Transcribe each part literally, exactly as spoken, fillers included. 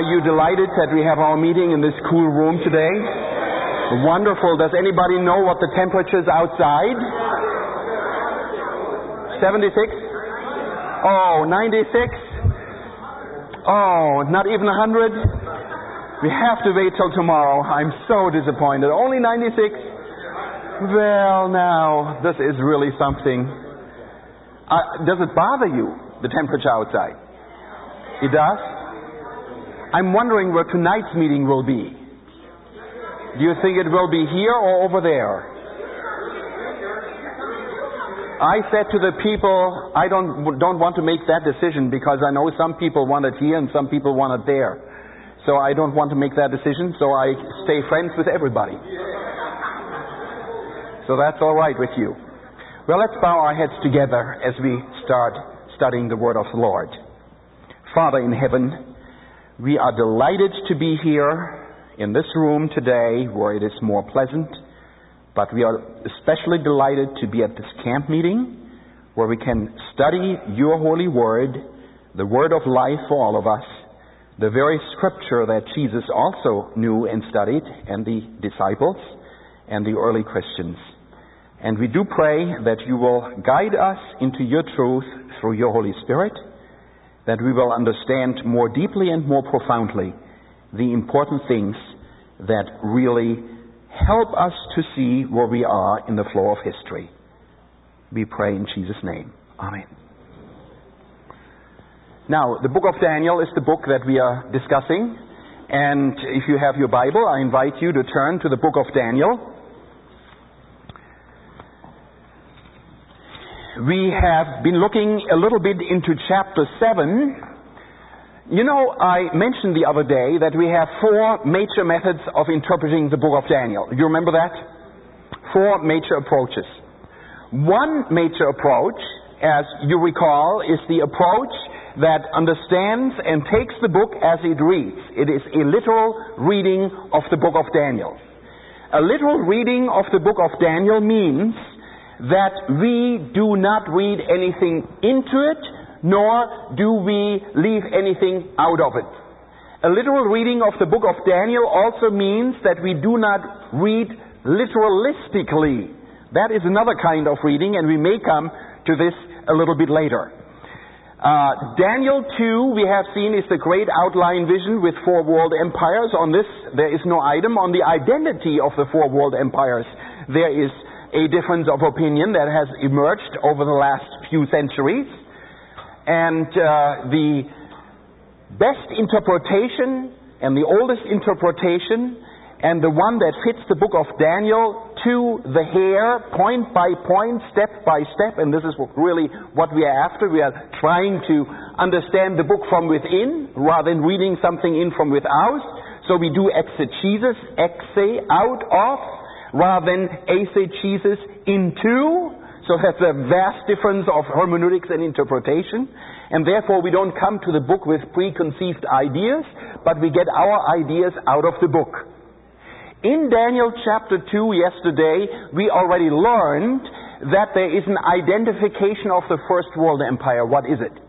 Are you delighted that we have our meeting in this cool room today? Wonderful. Does anybody know what the temperature is outside? seventy-six? Oh, ninety-six? Oh, not even one hundred? We have to wait till tomorrow. I'm so disappointed. Only ninety-six? Well, now, this is really something. Uh, does it bother you, the temperature outside? It does? I'm wondering where tonight's meeting will be. Do you think it will be here or over there? I said to the people, I don't don't want to make that decision because I know some people want it here and some people want it there. So I don't want to make that decision, so I stay friends with everybody. So that's all right with you. Well, let's bow our heads together as we start studying the Word of the Lord. Father in heaven, we are delighted to be here in this room today where it is more pleasant, but we are especially delighted to be at this camp meeting where we can study your holy word, the word of life for all of us, the very scripture that Jesus also knew and studied, and the disciples and the early Christians. And we do pray that you will guide us into your truth through your Holy Spirit, that we will understand more deeply and more profoundly the important things that really help us to see where we are in the flow of history. We pray in Jesus' name. Amen. Now, the book of Daniel is the book that we are discussing. And if you have your Bible, I invite you to turn to the book of Daniel. We have been looking a little bit into chapter seven. You know, I mentioned the other day that we have four major methods of interpreting the book of Daniel. You remember that? Four major approaches. One major approach, as you recall, is the approach that understands and takes the book as it reads. It is a literal reading of the book of Daniel. A literal reading of the book of Daniel means that we do not read anything into it, nor do we leave anything out of it. A literal reading of the book of Daniel also means that we do not read literalistically. That is another kind of reading, and we may come to this a little bit later. Uh, Daniel two, we have seen, is the great outline vision with four world empires. On this, there is no item. On the identity of the four world empires, there is a difference of opinion that has emerged over the last few centuries. And uh, the best interpretation and the oldest interpretation and the one that fits the book of Daniel to the hair, point by point, step by step, and this is really what we are after. We are trying to understand the book from within rather than reading something in from without. So we do exegesis, exe, out of, rather than eisegesis, into. So that's a vast difference of hermeneutics and interpretation. And therefore we don't come to the book with preconceived ideas, but we get our ideas out of the book. In Daniel chapter two yesterday, we already learned that there is an identification of the first world empire. What is it?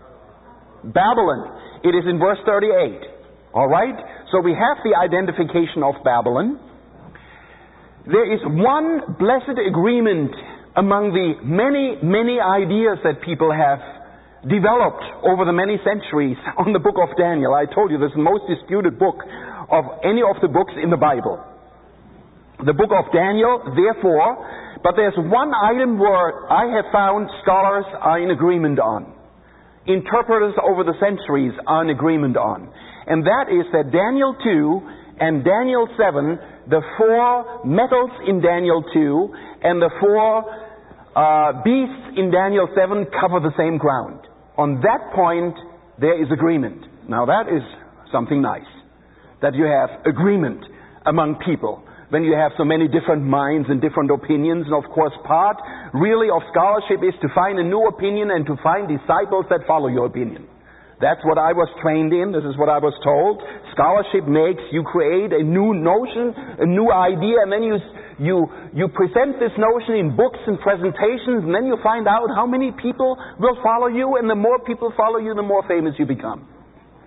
Babylon. It is in verse thirty-eight. All right? So we have the identification of Babylon. There is one blessed agreement among the many, many ideas that people have developed over the many centuries on the book of Daniel. I told you this is the most disputed book of any of the books in the Bible. The book of Daniel, therefore, but there's one item where I have found scholars are in agreement on. Interpreters over the centuries are in agreement on. And that is that Daniel two and Daniel seven, the four metals in Daniel two and the four uh, beasts in Daniel seven cover the same ground. On that point, there is agreement. Now that is something nice, that you have agreement among people when you have so many different minds and different opinions. And of course, part really of scholarship is to find a new opinion and to find disciples that follow your opinion. That's what I was trained in. This is what I was told. Scholarship makes you create a new notion, a new idea, and then you you you present this notion in books and presentations, and then you find out how many people will follow you, and the more people follow you, the more famous you become.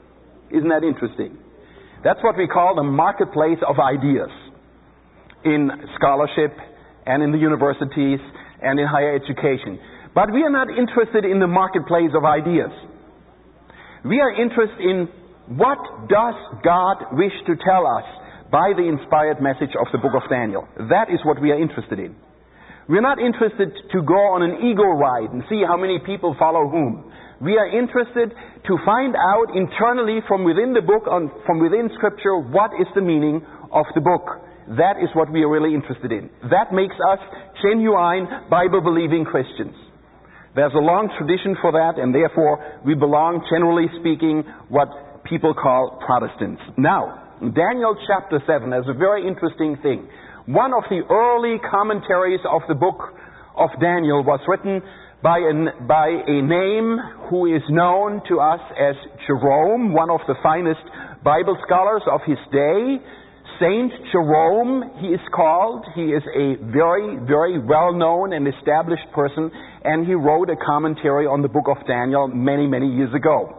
Isn't that interesting? That's what we call the marketplace of ideas in scholarship and in the universities and in higher education. But we are not interested in the marketplace of ideas. We are interested in what does God wish to tell us by the inspired message of the book of Daniel. That is what we are interested in. We're not interested to go on an ego ride and see how many people follow whom. We are interested to find out internally from within the book, on, from within Scripture, what is the meaning of the book. That is what we are really interested in. That makes us genuine Bible-believing Christians. There's a long tradition for that, and therefore we belong, generally speaking, what people call Protestants. Now, Daniel chapter seven is a very interesting thing. One of the early commentaries of the book of Daniel was written by, an, by a name who is known to us as Jerome, one of the finest Bible scholars of his day. Saint Jerome, he is called. He is a very, very well-known and established person, and he wrote a commentary on the book of Daniel many, many years ago.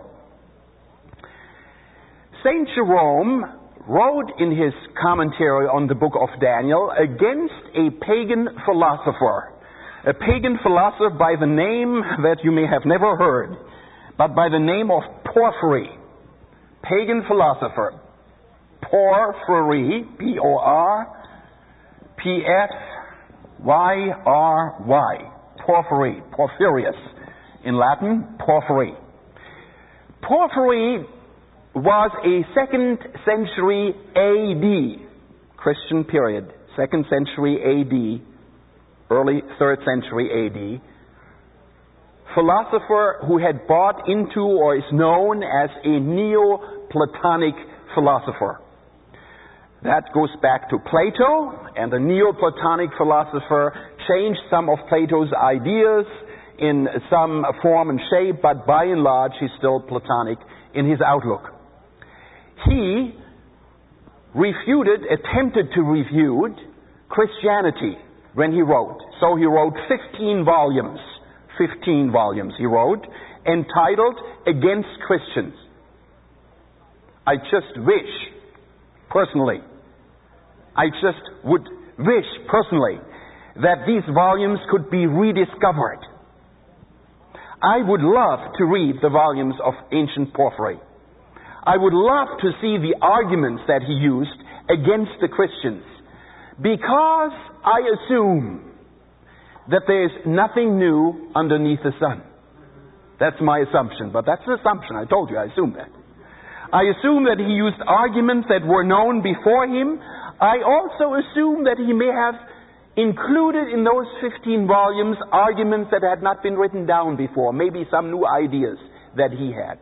Saint Jerome wrote in his commentary on the book of Daniel against a pagan philosopher, a pagan philosopher by the name that you may have never heard, but by the name of Porphyry, pagan philosopher. Porphyry, P O R P F Y R Y, Porphyry, Porphyrius in Latin, Porphyry. Porphyry was a second century A D, Christian period, second century A D, early third century A D, philosopher who had bought into or is known as a Neoplatonic philosopher. That goes back to Plato, and the Neoplatonic philosopher changed some of Plato's ideas in some form and shape, but by and large he's still Platonic in his outlook. He refuted, attempted to refute Christianity when he wrote. So he wrote fifteen volumes, fifteen volumes he wrote, entitled Against Christians. I just wish, personally, I just would wish personally that these volumes could be rediscovered. I would love to read the volumes of ancient Porphyry. I would love to see the arguments that he used against the Christians, because I assume that there's nothing new underneath the sun. That's my assumption, but that's an assumption. I told you, I assume that. I assume that he used arguments that were known before him. I also assume that he may have included in those fifteen volumes arguments that had not been written down before, maybe some new ideas that he had.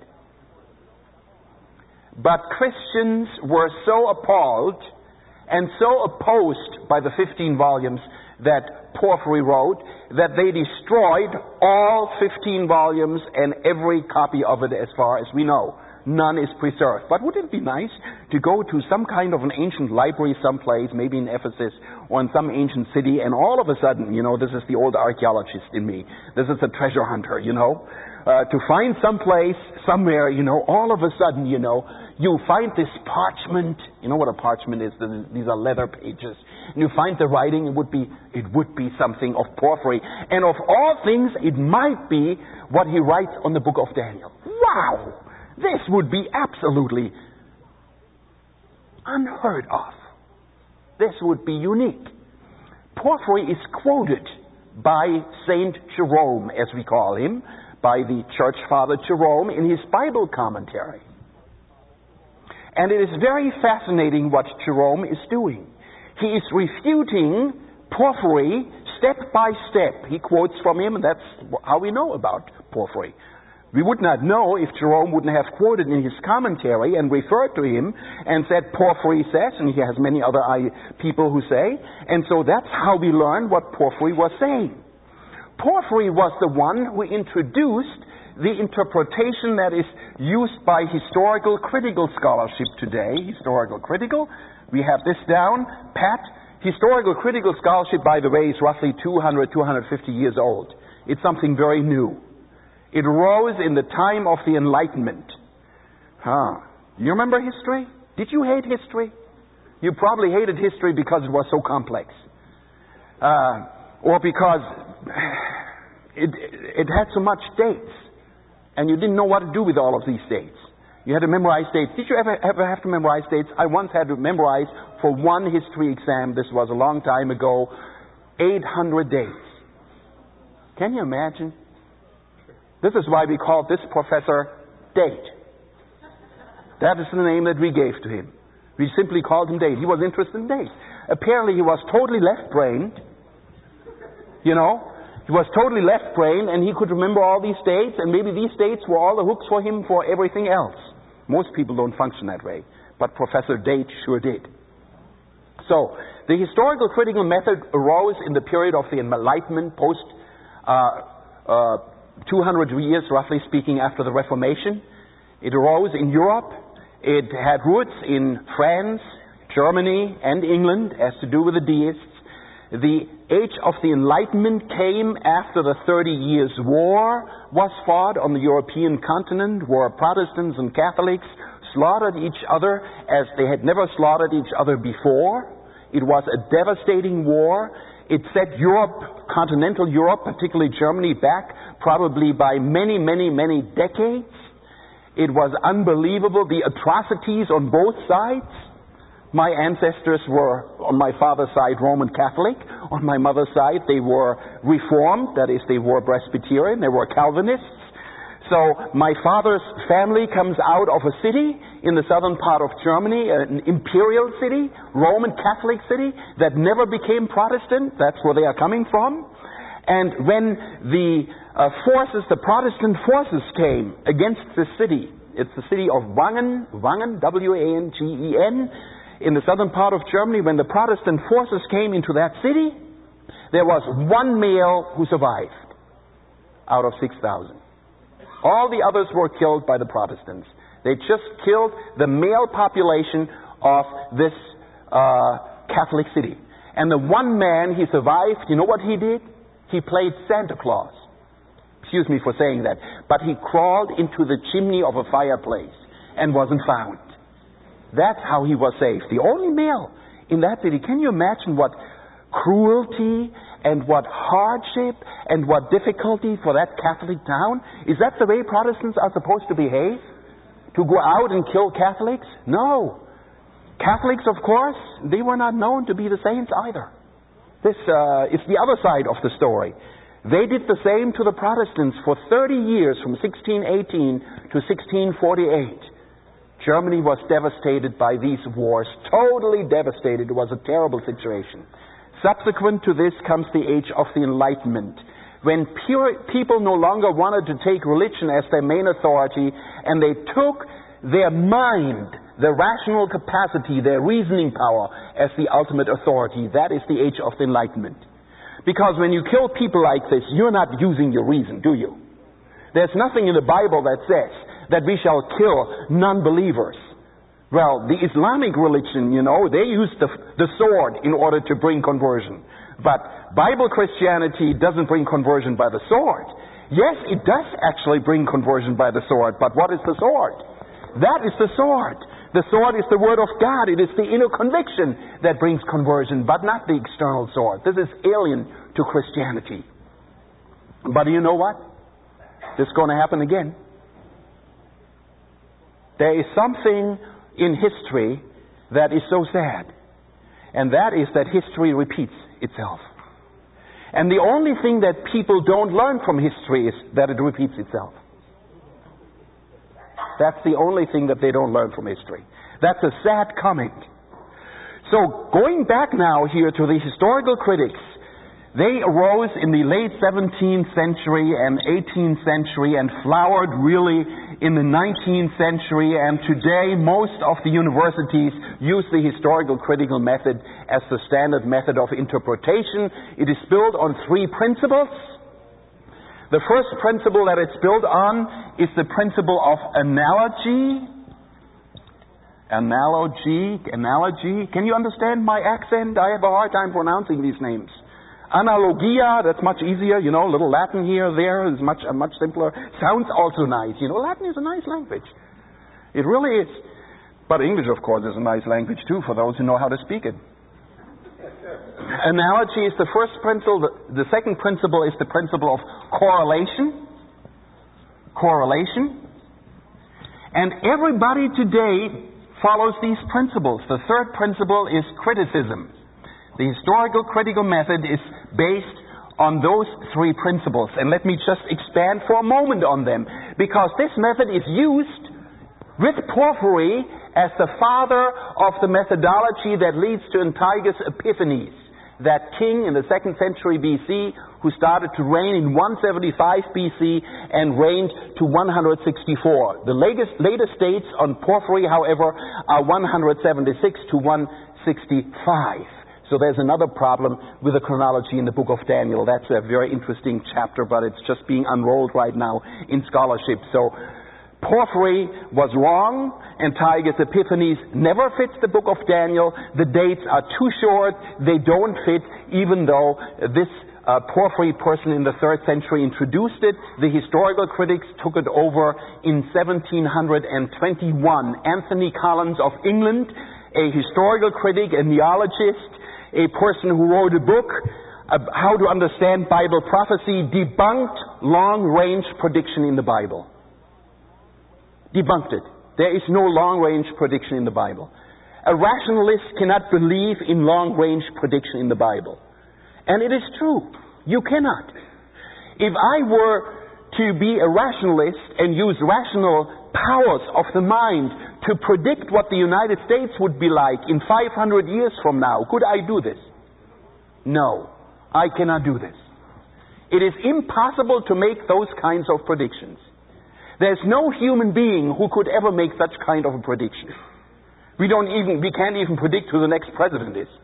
But Christians were so appalled and so opposed by the fifteen volumes that Porphyry wrote that they destroyed all fifteen volumes and every copy of it as far as we know. None is preserved. But wouldn't it be nice to go to some kind of an ancient library someplace, maybe in Ephesus or in some ancient city, and all of a sudden, you know, this is the old archaeologist in me. This is a treasure hunter, you know. Uh, to find some place, somewhere, you know, all of a sudden, you know, you find this parchment. You know what a parchment is? These are leather pages. And you find the writing, it would be, it would be something of Porphyry. And of all things, it might be what he writes on the book of Daniel. Wow! This would be absolutely unheard of. This would be unique. Porphyry is quoted by Saint Jerome, as we call him, by the church father Jerome in his Bible commentary. And it is very fascinating what Jerome is doing. He is refuting Porphyry step by step. He quotes from him, and that's how we know about Porphyry. We would not know if Jerome wouldn't have quoted in his commentary and referred to him and said, Porphyry says, and he has many other people who say. And so that's how we learn what Porphyry was saying. Porphyry was the one who introduced the interpretation that is used by historical critical scholarship today. Historical critical, we have this down, pat. Historical critical scholarship, by the way, is roughly two hundred, two hundred fifty years old. It's something very new. It arose in the time of the Enlightenment. Huh. You remember history? Did you hate history? You probably hated history because it was so complex. Uh, or because it, it had so much dates. And you didn't know what to do with all of these dates. You had to memorize dates. Did you ever, ever have to memorize dates? I once had to memorize for one history exam, this was a long time ago, eight hundred dates. Can you imagine? This is why we called this professor Date. That is the name that we gave to him. We simply called him Date. He was interested in dates. Apparently he was totally left-brained. You know? He was totally left-brained and he could remember all these dates, and maybe these dates were all the hooks for him for everything else. Most people don't function that way. But Professor Date sure did. So, the historical critical method arose in the period of the Enlightenment, post uh, uh, two hundred years, roughly speaking, after the Reformation. It arose in Europe. It had roots in France, Germany, and England, as to do with the deists. The age of the Enlightenment came after the Thirty Years' War was fought on the European continent, where Protestants and Catholics slaughtered each other as they had never slaughtered each other before. It was a devastating war. It set Europe, continental Europe, particularly Germany, back probably by many, many, many decades. It was unbelievable, the atrocities on both sides. My ancestors were, on my father's side, Roman Catholic. On my mother's side, they were Reformed. That is, they were Presbyterian. They were Calvinists. So my father's family comes out of a city in the southern part of Germany, an imperial city, Roman Catholic city, that never became Protestant. That's where they are coming from. And when the uh, forces, the Protestant forces came against the city, it's the city of Wangen, Wangen, W A N G E N, in the southern part of Germany. When the Protestant forces came into that city, there was one male who survived out of six thousand. All the others were killed by the Protestants. They just killed the male population of this uh, Catholic city. And the one man, he survived. You know what he did? He played Santa Claus. Excuse me for saying that. But he crawled into the chimney of a fireplace and wasn't found. That's how he was saved. The only male in that city. Can you imagine what cruelty and what hardship and what difficulty for that Catholic town? Is that the way Protestants are supposed to behave? To go out and kill Catholics? No. Catholics, of course, they were not known to be the saints either. This uh, is the other side of the story. They did the same to the Protestants for thirty years, from sixteen eighteen to sixteen forty-eight. Germany was devastated by these wars, totally devastated. It was a terrible situation. Subsequent to this comes the age of the Enlightenment, when pure people no longer wanted to take religion as their main authority, and they took their mind, their rational capacity, their reasoning power as the ultimate authority. That is the age of the Enlightenment. Because when you kill people like this, you're not using your reason, do you? There's nothing in the Bible that says that we shall kill non-believers. Well, the Islamic religion, you know, they use the, the sword in order to bring conversion. But Bible Christianity doesn't bring conversion by the sword. Yes, it does actually bring conversion by the sword, but what is the sword? That is the sword. The sword is the Word of God. It is the inner conviction that brings conversion, but not the external sword. This is alien to Christianity. But you know what? This is going to happen again. There is something in history that is so sad, and that is that history repeats itself. And the only thing that people don't learn from history is that it repeats itself. That's the only thing that they don't learn from history. That's a sad comment. So, going back now here to the historical critics, they arose in the late seventeenth century and eighteenth century and flowered really in the nineteenth century, and today most of the universities use the historical critical method as the standard method of interpretation. It is built on three principles. The first principle that it's built on is the principle of analogy. Analogy, analogy. Can you understand my accent? I have a hard time pronouncing these names. Analogia, that's much easier, you know, a little Latin here, there is much, uh, much simpler. Sounds also nice, you know, Latin is a nice language. It really is. But English, of course, is a nice language too for those who know how to speak it. Analogy is the first principle. The second principle is the principle of correlation. Correlation. And everybody today follows these principles. The third principle is criticism. The historical critical method is based on those three principles. And let me just expand for a moment on them, because this method is used with Porphyry as the father of the methodology that leads to Antiochus Epiphanes, that king in the second century B C who started to reign in one seventy-five B C and reigned to one sixty-four. The latest, latest dates on Porphyry, however, are one seventy-six to one sixty-five. So there's another problem with the chronology in the book of Daniel. That's a very interesting chapter, but it's just being unrolled right now in scholarship. So Porphyry was wrong. Antiochus Epiphanes never fits the book of Daniel. The dates are too short. They don't fit, even though this uh, Porphyry person in the third century introduced it. The historical critics took it over in seventeen twenty-one. Anthony Collins of England, a historical critic, a neologist, a person who wrote a book, uh, How to Understand Bible Prophecy, debunked long-range prediction in the Bible. Debunked it. There is no long-range prediction in the Bible. A rationalist cannot believe in long-range prediction in the Bible. And it is true. You cannot. If I were to be a rationalist and use rational powers of the mind to predict what the United States would be like in five hundred years from now, could I do this? No, I cannot do this. It is impossible to make those kinds of predictions. There's no human being who could ever make such kind of a prediction. We don't even, we can't even predict who the next president is.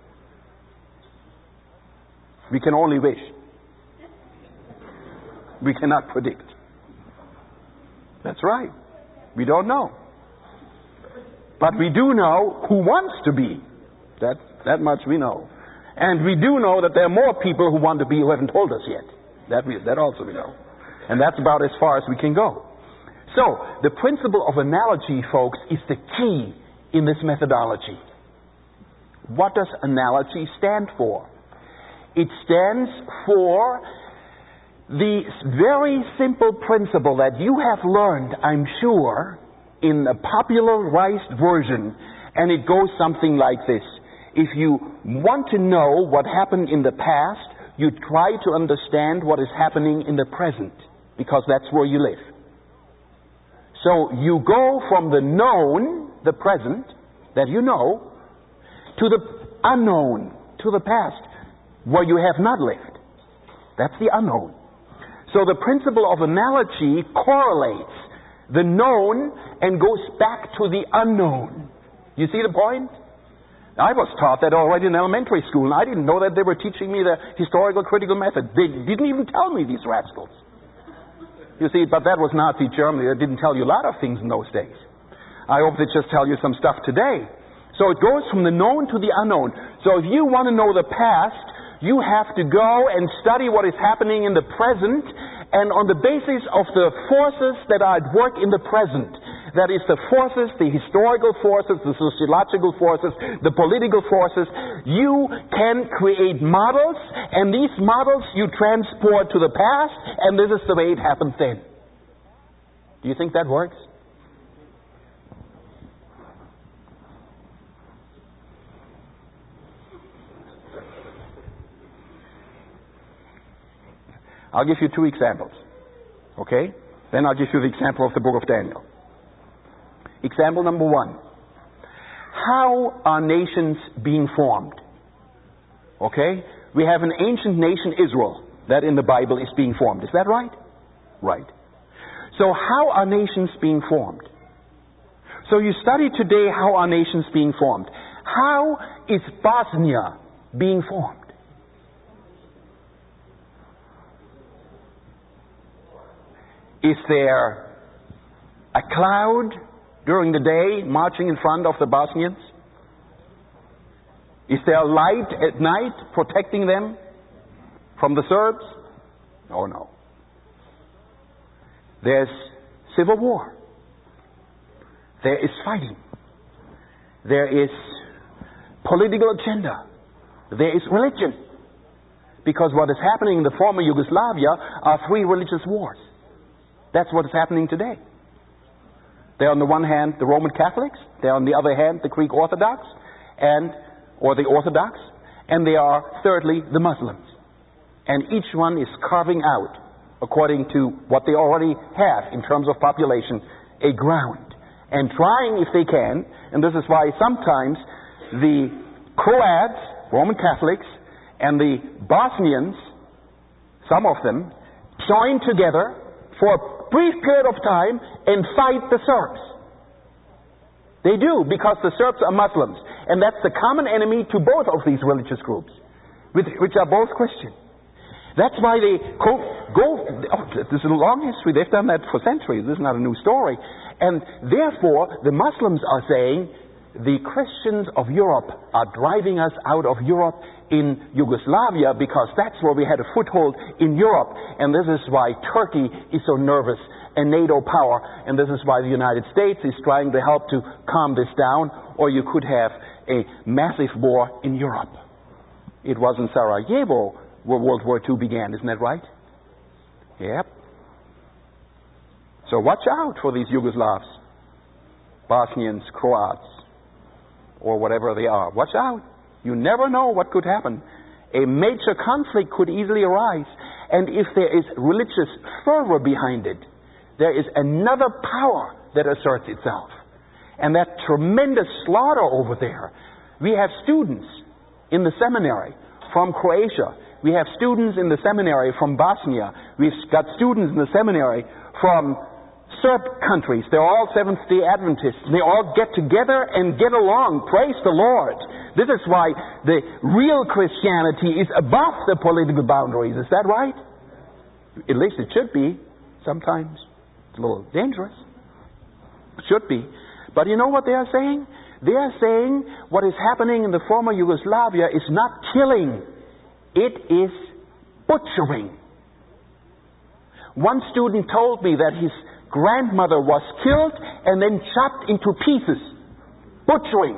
We can only wish. We cannot predict. That's right. We don't know. But we do know who wants to be. That, that much we know. And we do know that there are more people who want to be who haven't told us yet. That, we, that also we know. And that's about as far as we can go. So, the principle of analogy, folks, is the key in this methodology. What does analogy stand for? It stands for the very simple principle that you have learned, I'm sure, in a popularized version, and it goes something like this. If you want to know what happened in the past, you try to understand what is happening in the present, because that's where you live. So you go from the known, the present, that you know, to the unknown, to the past, where you have not lived. That's the unknown. So the principle of analogy correlates the known and goes back to the unknown. You see the point? I was taught that already in elementary school, and I didn't know that they were teaching me the historical critical method. They didn't even tell me, these rascals. You see, but that was Nazi Germany. They didn't tell you a lot of things in those days. I hope they just tell you some stuff today. So it goes from the known to the unknown. So if you want to know the past, you have to go and study what is happening in the present, and on the basis of the forces that are at work in the present, that is the forces, the historical forces, the sociological forces, the political forces, you can create models, and these models you transport to the past, and this is the way it happens then. Do you think that works? I'll give you two examples. Okay? Then I'll give you the example of the book of Daniel. Example number one. How are nations being formed? Okay? We have an ancient nation, Israel, that in the Bible is being formed. Is that right? Right. So how are nations being formed? So you study today how are nations being formed. How is Bosnia being formed? Is there a cloud during the day marching in front of the Bosnians? Is there a light at night protecting them from the Serbs? Oh no. There's civil war. There is fighting. there is political agenda, there is religion. Because what is happening in the former Yugoslavia are three religious wars. That's what is happening today. They're on the one hand the Roman Catholics, they're on the other hand the Greek Orthodox, and or the Orthodox, and they are thirdly the Muslims. And each one is carving out, according to what they already have in terms of population, a ground. And trying, if they can, and this is why sometimes the Croats, Roman Catholics, and the Bosnians, some of them, join together for a brief period of time and fight the Serbs. They do, because the Serbs are Muslims. And that's the common enemy to both of these religious groups, which are both Christian. That's why they go, go oh, this is a long history. They've done that for centuries. This is not a new story. And therefore, the Muslims are saying, the Christians of Europe are driving us out of Europe in Yugoslavia because that's where we had a foothold in Europe. And this is why Turkey is so nervous, a NATO power. And this is why the United States is trying to help to calm this down. Or you could have a massive war in Europe. It was in Sarajevo where World War Two began, isn't that right? Yep. So watch out for these Yugoslavs, Bosnians, Croats, or whatever they are. Watch out. You never know what could happen. A major conflict could easily arise. And if there is religious fervor behind it, there is another power that asserts itself. And that tremendous slaughter over there. We have students in the seminary from Croatia. We have students in the seminary from Bosnia. We've got students in the seminary from Serb countries. They're all Seventh-day Adventists. They all get together and get along. Praise the Lord. This is why the real Christianity is above the political boundaries. Is that right? At least it should be. Sometimes it's a little dangerous. It should be. But you know what they are saying? They are saying what is happening in the former Yugoslavia is not killing. It is butchering. One student told me that his grandmother was killed and then chopped into pieces. Butchering.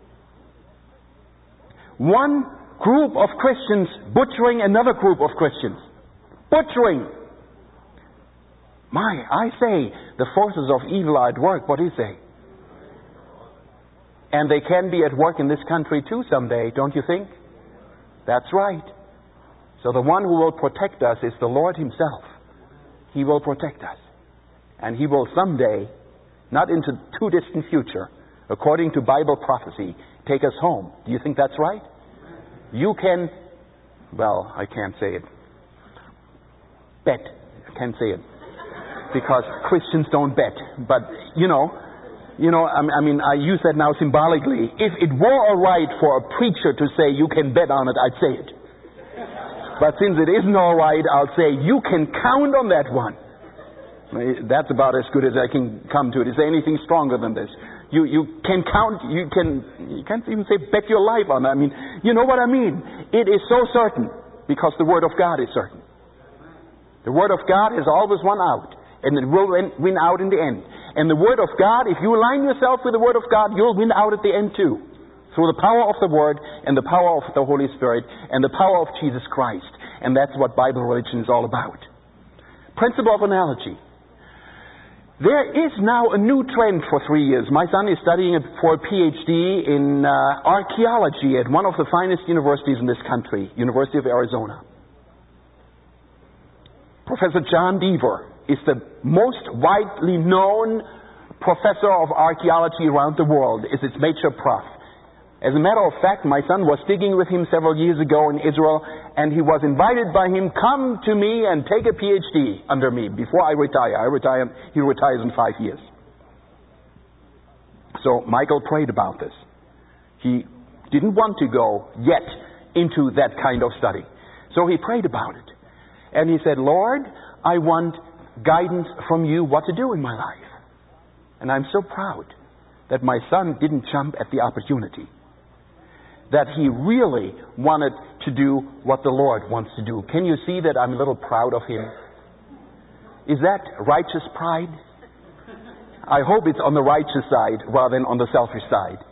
One group of Christians butchering another group of Christians. Butchering. My, I say, the forces of evil are at work. What do you say? And they can be at work in this country too someday, don't you think? That's right. So the one who will protect us is the Lord Himself. He will protect us. And He will someday, not into too distant future, according to Bible prophecy, take us home. Do you think that's right? You can, well, I can't say it. Bet. I can't say it. Because Christians don't bet. But, you know, you know, I mean, I use that now symbolically. If it were all right for a preacher to say you can bet on it, I'd say it. But since it isn't all right, I'll say you can count on that one. That's about as good as I can come to it. Is there anything stronger than this? You you can count, you can, you can't even say bet your life on it. I mean, you know what I mean? It is so certain because the Word of God is certain. The Word of God has always won out, and it will win out in the end. And the Word of God, if you align yourself with the Word of God, you'll win out at the end too. Through the power of the Word and the power of the Holy Spirit and the power of Jesus Christ. And that's what Bible religion is all about. Principle of analogy. There is now a new trend for three years. My son is studying for a P H D in uh, archaeology at one of the finest universities in this country, University of Arizona. Professor John Deaver is the most widely known professor of archaeology around the world. Is its major prof. As a matter of fact, my son was digging with him several years ago in Israel, and he was invited by him, come to me and take a P H D under me before I retire. I retire, he retires in five years. So Michael prayed about this. He didn't want to go yet into that kind of study. So he prayed about it. And he said, Lord, I want guidance from you what to do in my life. And I'm so proud that my son didn't jump at the opportunity. That he really wanted to do what the Lord wants to do. Can you see that I'm a little proud of him? Is that righteous pride? I hope it's on the righteous side rather than on the selfish side.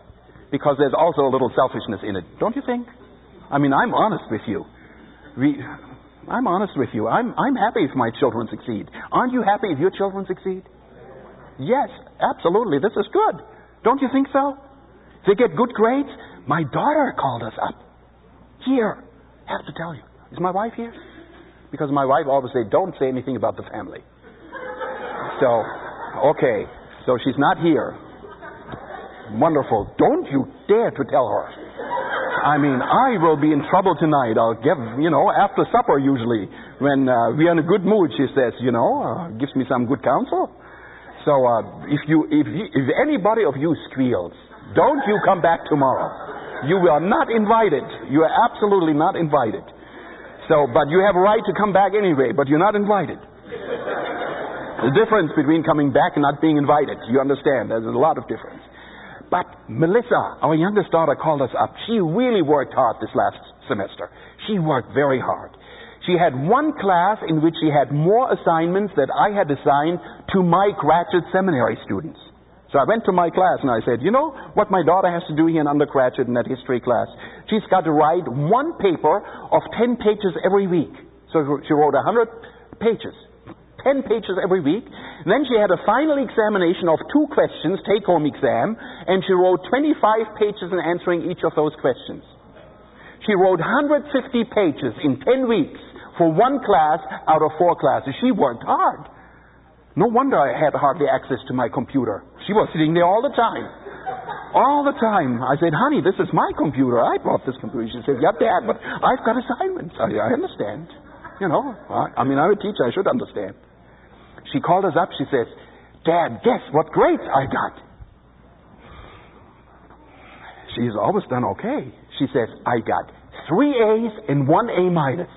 because there's also a little selfishness in it. Don't you think? I mean, I'm honest with you. We, I'm honest with you. I'm, I'm happy if my children succeed. Aren't you happy if your children succeed? Yes, absolutely. This is good. Don't you think so? They get good grades. My daughter called us up. Here, I have to tell you. Is my wife here? Because my wife always said, don't say anything about the family. So, okay. So she's not here. Wonderful. Don't you dare to tell her. I mean, I will be in trouble tonight. I'll give, you know, after supper usually, when uh, we're in a good mood, she says, you know, uh, gives me some good counsel. So uh, if you, if you, if anybody of you squeals, don't you come back tomorrow. You are not invited. You are absolutely not invited. So, but you have a right to come back anyway, but you're not invited. The difference between coming back and not being invited, you understand, there's a lot of difference. But Melissa, our youngest daughter, called us up. She really worked hard this last semester. She worked very hard. She had one class in which she had more assignments that I had assigned to my graduate seminary students. So I went to my class and I said, you know what my daughter has to do here in undergraduate in that history class? She's got to write one paper of ten pages every week. So she wrote one hundred pages. ten pages every week. And then she had a final examination of two questions, take-home exam, and she wrote twenty-five pages in answering each of those questions. She wrote one hundred fifty pages in ten weeks for one class out of four classes. She worked hard. No wonder I had hardly access to my computer. She was sitting there all the time. All the time. I said, honey, this is my computer. I bought this computer. She said, yeah, Dad, but I've got assignments. I, I understand. You know, I, I mean, I'm a teacher. I should understand. She called us up. She says, Dad, guess what grades I got? She's always done okay. She says, I got three A's and one A minus.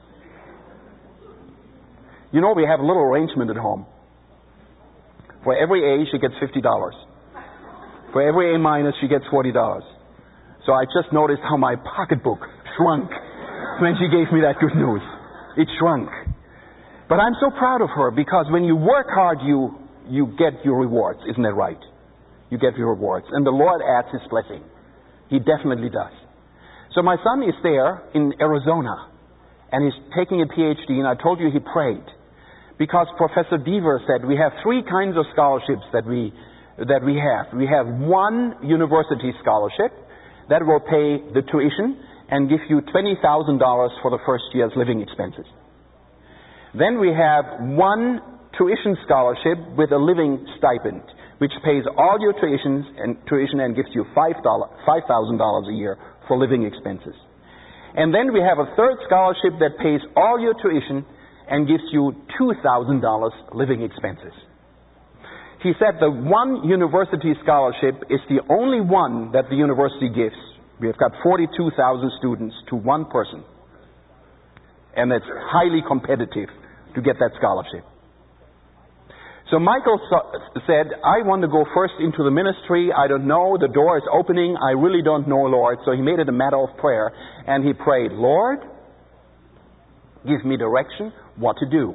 You know, we have a little arrangement at home. For every A, she gets fifty dollars. For every A minus, she gets forty dollars. So I just noticed how my pocketbook shrunk when she gave me that good news. It shrunk. But I'm so proud of her because when you work hard, you, you get your rewards. Isn't that right? You get your rewards. And the Lord adds His blessing. He definitely does. So my son is there in Arizona and he's taking a P H D, and I told you he prayed. Because Professor Deaver said we have three kinds of scholarships that we, that we have. We have one university scholarship that will pay the tuition and give you twenty thousand dollars for the first year's living expenses. Then we have one tuition scholarship with a living stipend, which pays all your tuitions and tuition and gives you five thousand dollars a year for living expenses. And then we have a third scholarship that pays all your tuition and gives you two thousand dollars living expenses. He said the one university scholarship is the only one that the university gives. We have got forty-two thousand students to one person. And it's highly competitive to get that scholarship. So Michael so- said, I want to go first into the ministry. I don't know. The door is opening. I really don't know, Lord. So he made it a matter of prayer. And he prayed, Lord, give me direction what to do.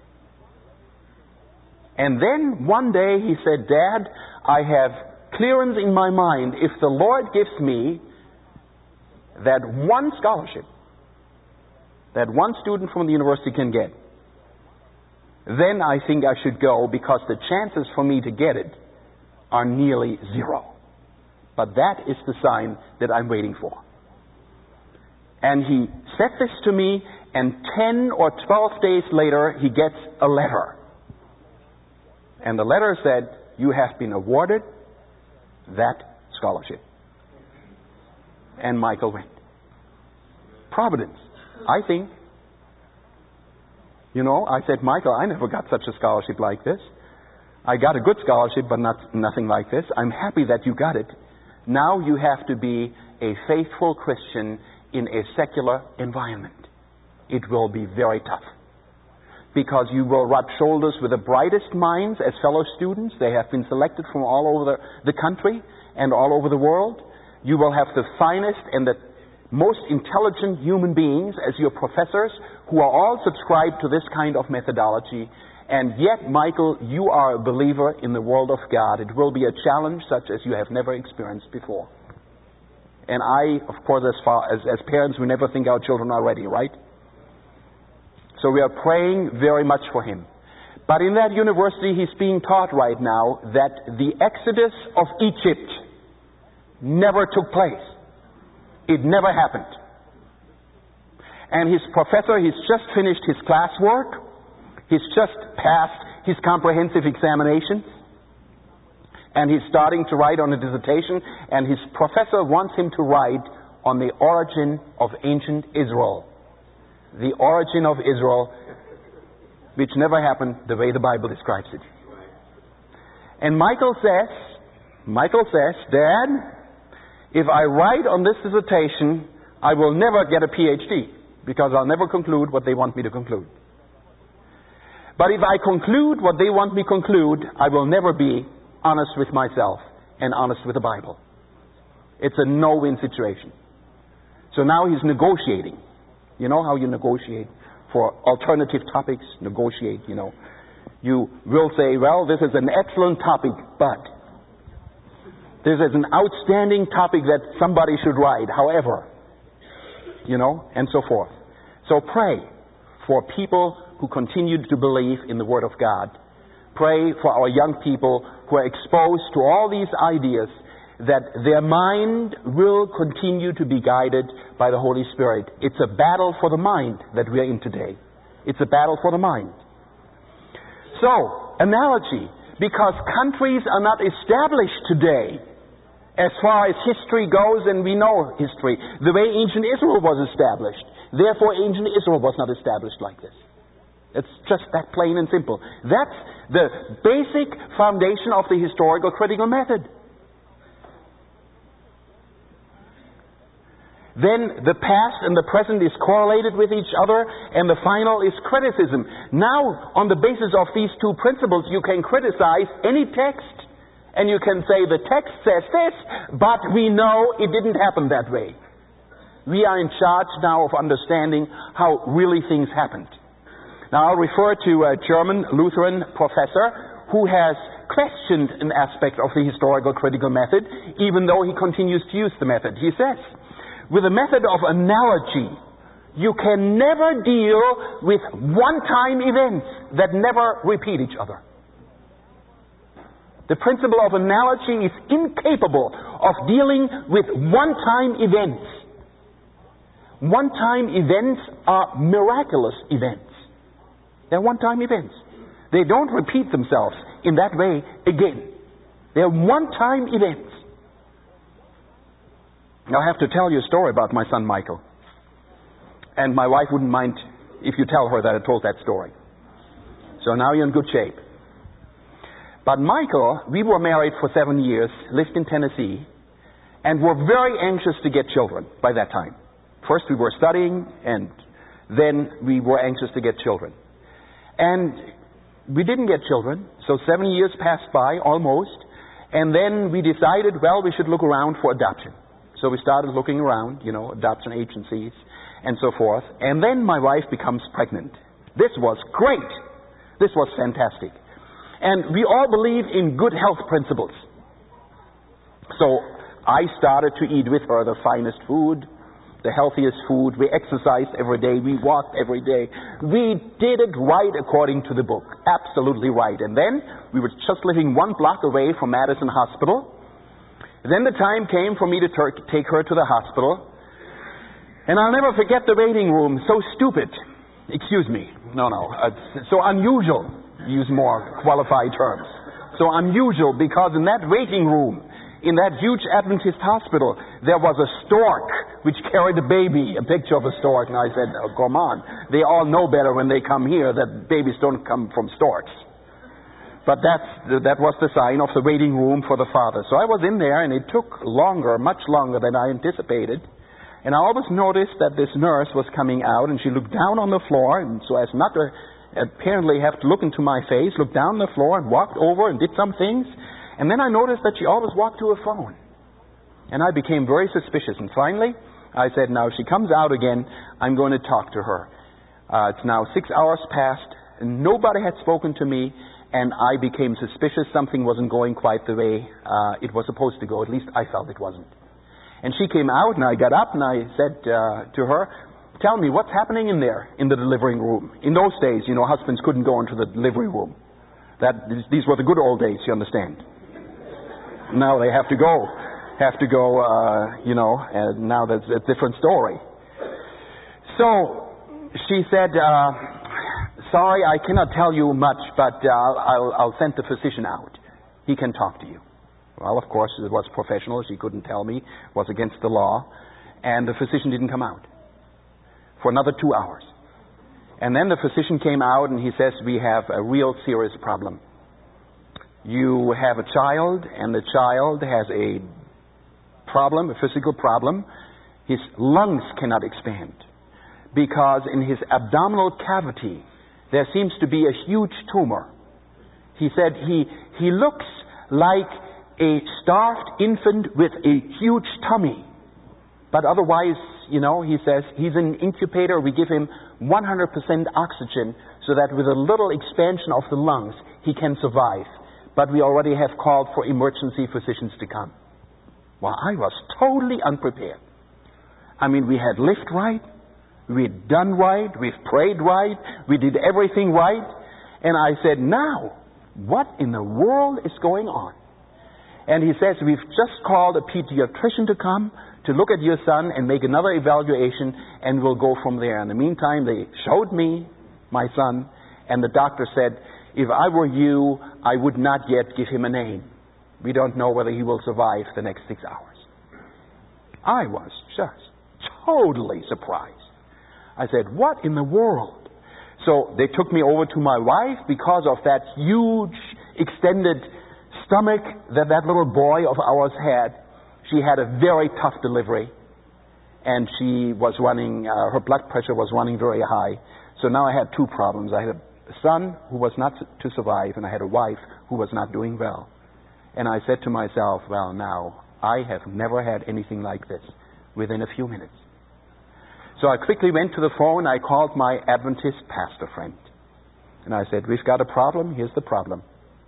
And then one day he said, Dad, I have clearance in my mind. If the Lord gives me that one scholarship that one student from the university can get, then I think I should go, because the chances for me to get it are nearly zero. But that is the sign that I'm waiting for. And he said this to me, and ten or twelve days later, he gets a letter. And the letter said, you have been awarded that scholarship. And Michael went. Providence, I think. You know, I said, Michael, I never got such a scholarship like this. I got a good scholarship, but not nothing like this. I'm happy that you got it. Now you have to be a faithful Christian in a secular environment. It will be very tough, because you will rub shoulders with the brightest minds as fellow students. They have been selected from all over the, the country and all over the world. You will have the finest and the most intelligent human beings as your professors, who are all subscribed to this kind of methodology. And yet, Michael, you are a believer in the world of God. It will be a challenge such as you have never experienced before. And I, of course, as, far, as, as parents, we never think our children are ready, right? So we are praying very much for him. But in that university, he's being taught right now that the exodus of Egypt never took place. It never happened. And his professor, he's just finished his classwork. He's just passed his comprehensive examination. And he's starting to write on a dissertation. And his professor wants him to write on the origin of ancient Israel. The origin of Israel, which never happened the way the Bible describes it. And Michael says, Michael says, Dad, if I write on this dissertation, I will never get a P H D, because I'll never conclude what they want me to conclude. But if I conclude what they want me to conclude, I will never be honest with myself and honest with the Bible. It's a no-win situation. So now he's negotiating. You know how you negotiate for alternative topics? Negotiate, you know. You will say, well, this is an excellent topic, but this is an outstanding topic that somebody should write, however, you know, and so forth. So pray for people who continue to believe in the Word of God. Pray for our young people who are exposed to all these ideas, that their mind will continue to be guided by the Holy Spirit. It's a battle for the mind that we are in today. It's a battle for the mind. So, analogy, because countries are not established today as far as history goes, and we know history, the way ancient Israel was established. Therefore, ancient Israel was not established like this. It's just that plain and simple. That's the basic foundation of the historical critical method. Then the past and the present is correlated with each other, and the final is criticism. Now, on the basis of these two principles, you can criticize any text, and you can say the text says this, but we know it didn't happen that way. We are in charge now of understanding how really things happened. Now, I'll refer to a German Lutheran professor who has questioned an aspect of the historical critical method, even though he continues to use the method. He says, with the method of analogy, you can never deal with one-time events that never repeat each other. The principle of analogy is incapable of dealing with one-time events. One-time events are miraculous events. They're one-time events. They don't repeat themselves in that way again. They're one-time events. Now, I have to tell you a story about my son Michael. And my wife wouldn't mind if you tell her that I told that story. So now you're in good shape. But Michael, we were married for seven years, lived in Tennessee, and were very anxious to get children by that time. First we were studying, and then we were anxious to get children. And we didn't get children, so seven years passed by, almost, and then we decided, well, we should look around for adoption. So we started looking around, you know, adoption agencies and so forth. And then my wife becomes pregnant. This was great. This was fantastic. And we all believe in good health principles. So I started to eat with her the finest food, the healthiest food. We exercised every day. We walked every day. We did it right according to the book. Absolutely right. And then we were just living one block away from Madison Hospital. Then the time came for me to ter- take her to the hospital. And I'll never forget the waiting room. So stupid. Excuse me. No, no. Uh, so unusual. Use more qualified terms. So unusual because in that waiting room, in that huge Adventist hospital, there was a stork which carried a baby, a picture of a stork. And I said, oh, come on. They all know better when they come here that babies don't come from storks. But that's, that was the sign of the waiting room for the father. So I was in there, and it took longer, much longer than I anticipated. And I always noticed that this nurse was coming out, and she looked down on the floor, and so as not to apparently have to look into my face, looked down on the floor and walked over and did some things. And then I noticed that she always walked to her phone. And I became very suspicious. And finally, I said, now if she comes out again, I'm going to talk to her. Uh, it's now six hours past, and nobody had spoken to me. And I became suspicious. Something wasn't going quite the way uh, it was supposed to go. At least I felt it wasn't. And she came out, and I got up, and I said uh, to her, tell me, what's happening in there, in the delivering room? In those days, you know, husbands couldn't go into the delivery room. That These were the good old days, you understand. Now they have to go, have to go, uh, you know, and now that's a different story. So she said, uh, sorry, I cannot tell you much, but uh, I'll, I'll send the physician out. He can talk to you. Well, of course, it was professional. She couldn't tell me. It was against the law. And the physician didn't come out for another two hours. And then the physician came out and he says, we have a real serious problem. You have a child, and the child has a problem, a physical problem. His lungs cannot expand because in his abdominal cavity there seems to be a huge tumor. He said he, he looks like a starved infant with a huge tummy. But otherwise, you know, he says, he's an incubator. We give him one hundred percent oxygen so that with a little expansion of the lungs, he can survive. But we already have called for emergency physicians to come. Well, I was totally unprepared. I mean, we had lived right. We had done right. We've prayed right. We did everything right. And I said, now, what in the world is going on? And he says, we've just called a pediatrician to come to look at your son and make another evaluation, and we'll go from there. In the meantime, they showed me my son, and the doctor said, if I were you, I would not yet give him a name. We don't know whether he will survive the next six hours. I was just totally surprised. I said, what in the world? So they took me over to my wife because of that huge extended stomach that that little boy of ours had. She had a very tough delivery, and she was running, uh, her blood pressure was running very high. So now I had two problems. I had a son who was not to survive, and I had a wife who was not doing well. And I said to myself, well, now, I have never had anything like this within a few minutes. So I quickly went to the phone. I called my Adventist pastor friend. And I said, we've got a problem. Here's the problem.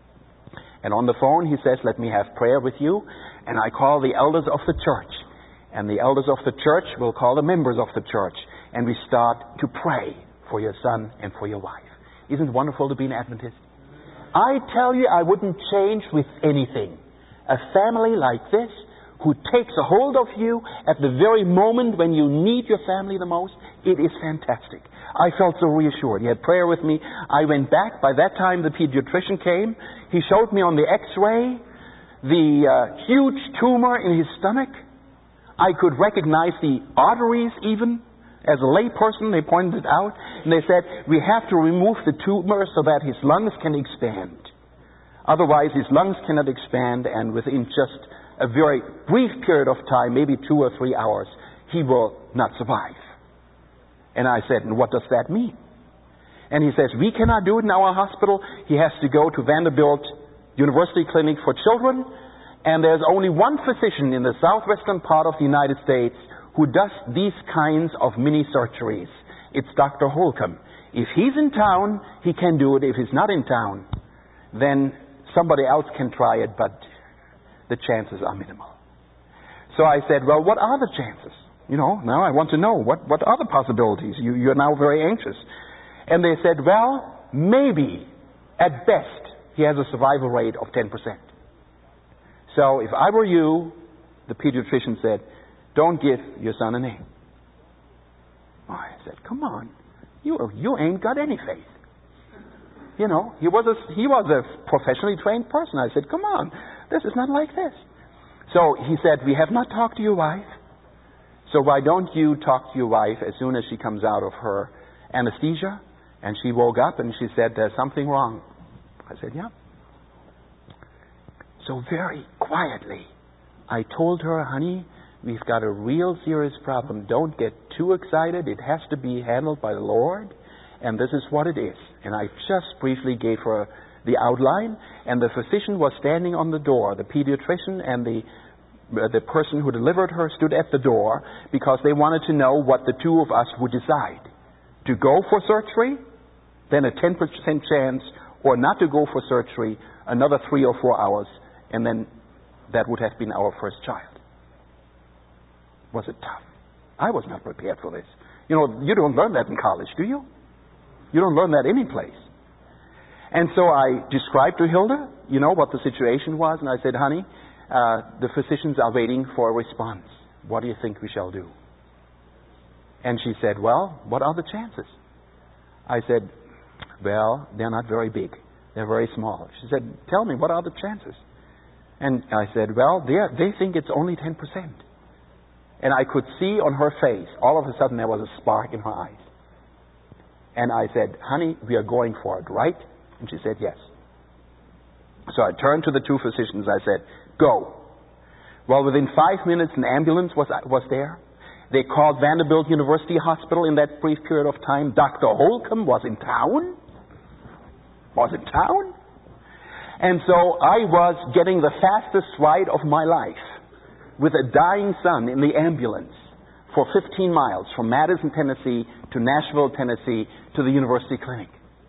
And on the phone, he says, let me have prayer with you. And I call the elders of the church. And the elders of the church will call the members of the church. And we start to pray for your son and for your wife. Isn't it wonderful to be an Adventist? I tell you, I wouldn't change with anything. A family like this, who takes a hold of you at the very moment when you need your family the most, it is fantastic. I felt so reassured. He had prayer with me. I went back. By that time, the pediatrician came. He showed me on the x-ray the uh, huge tumor in his stomach. I could recognize the arteries even. As a lay person, they pointed it out. And they said, we have to remove the tumor so that his lungs can expand. Otherwise, his lungs cannot expand, and within just a very brief period of time, maybe two or three hours, he will not survive. And I said, and what does that mean? And he says, we cannot do it in our hospital. He has to go to Vanderbilt University Clinic for Children. And there's only one physician in the southwestern part of the United States who does these kinds of mini surgeries. It's Doctor Holcomb. If he's in town, he can do it. If he's not in town, then somebody else can try it, but the chances are minimal. So I said, well, what are the chances? You know, now I want to know, what, what are the possibilities? You, you're now very anxious. And they said, well, maybe, at best, he has a survival rate of ten percent. So if I were you, the pediatrician said, don't give your son a name. Oh, I said, come on, you, you ain't got any faith. You know, he was a, he was a professionally trained person. I said, come on, this is not like this. So he said, we have not talked to your wife. So why don't you talk to your wife as soon as she comes out of her anesthesia? And she woke up and she said, there's something wrong. I said, yeah. So very quietly, I told her, honey, we've got a real serious problem. Don't get too excited. It has to be handled by the Lord. And this is what it is. And I just briefly gave her the outline. And the physician was standing on the door. The pediatrician and the uh, the person who delivered her stood at the door because they wanted to know what the two of us would decide. To go for surgery, then a ten percent chance, or not to go for surgery, another three or four hours, and then that would have been our first child. was it tough. I was not prepared for this. You know, you don't learn that in college, do you? You don't learn that any place. And so I described to Hilda, you know, what the situation was, and I said, honey, uh, the physicians are waiting for a response. What do you think we shall do? And she said, well, what are the chances? I said, well, they're not very big. They're very small. She said, tell me, what are the chances? And I said, well, they think it's only ten percent. And I could see on her face, all of a sudden there was a spark in her eyes. And I said, honey, we are going for it, right? And she said, yes. So I turned to the two physicians. I said, go. Well, within five minutes, an ambulance was, was there. They called Vanderbilt University Hospital in that brief period of time. Doctor Holcomb was in town. Was in town. And so I was getting the fastest ride of my life with a dying son in the ambulance for fifteen miles from Madison, Tennessee to Nashville, Tennessee to the University Clinic.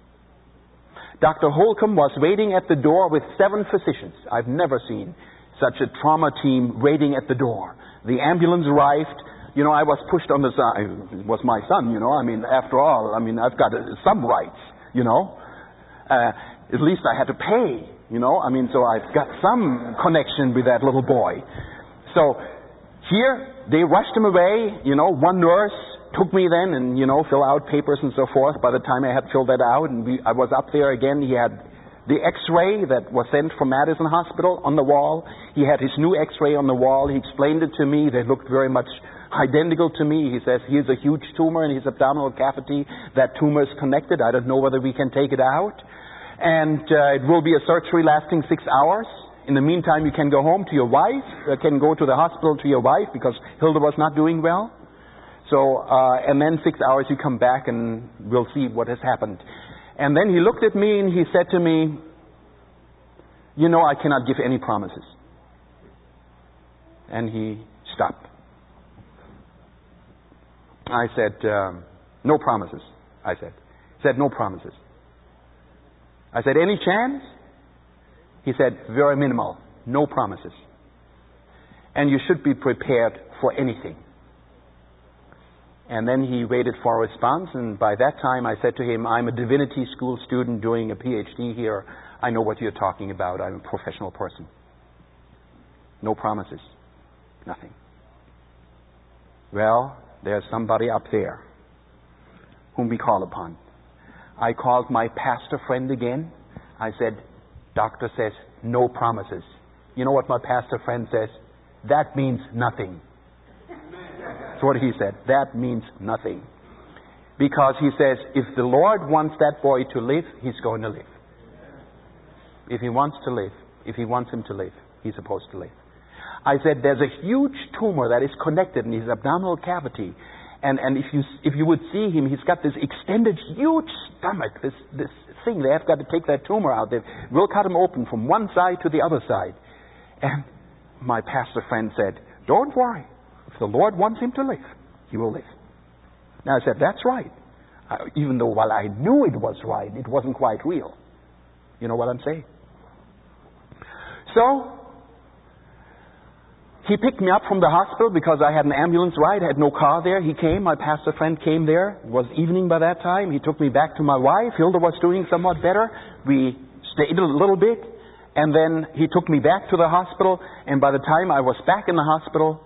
Doctor Holcomb was waiting at the door with seven physicians. I've never seen such a trauma team waiting at the door. The ambulance arrived. You know, I was pushed on the side. It was my son, you know. I mean, after all, I mean, I've got uh, some rights, you know. Uh, at least I had to pay, you know. I mean, so I've got some connection with that little boy. So here, they rushed him away, you know. One nurse took me then and, you know, fill out papers and so forth. By the time I had filled that out, and we, I was up there again, he had the x-ray that was sent from Madison Hospital on the wall. He had his new x-ray on the wall. He explained it to me. They looked very much identical to me. He says, here's a huge tumor in his abdominal cavity. That tumor is connected. I don't know whether we can take it out. And uh, it will be a surgery lasting six hours. In the meantime, you can go home to your wife, uh, can go to the hospital to your wife because Hilda was not doing well. So, uh, and then six hours you come back and we'll see what has happened. And then he looked at me and he said to me, you know, I cannot give any promises. And he stopped. I said, um, no promises, I said. He said, no promises. I said, any chance? He said, very minimal, no promises. And you should be prepared for anything. And then he waited for a response, and by that time I said to him, I'm a divinity school student doing a P H D here. I know what you're talking about. I'm a professional person. No promises. Nothing. Well, there's somebody up there whom we call upon. I called my pastor friend again. I said, doctor says, no promises. You know what my pastor friend says? That means nothing. That's what he said. That means nothing. Because he says, if the Lord wants that boy to live, he's going to live. If he wants to live, if he wants him to live, he's supposed to live. I said, there's a huge tumor that is connected in his abdominal cavity. And, and if you if you would see him, he's got this extended, huge stomach, this, this thing. They have got to take that tumor out. They will cut him open from one side to the other side. And my pastor friend said, don't worry. If the Lord wants him to live, he will live. Now I said, that's right. Uh, even though while I knew it was right, it wasn't quite real. You know what I'm saying? So, he picked me up from the hospital because I had an ambulance ride. I had no car there. He came. My pastor friend came there. It was evening by that time. He took me back to my wife. Hilda was doing somewhat better. We stayed a little bit. And then he took me back to the hospital. And by the time I was back in the hospital,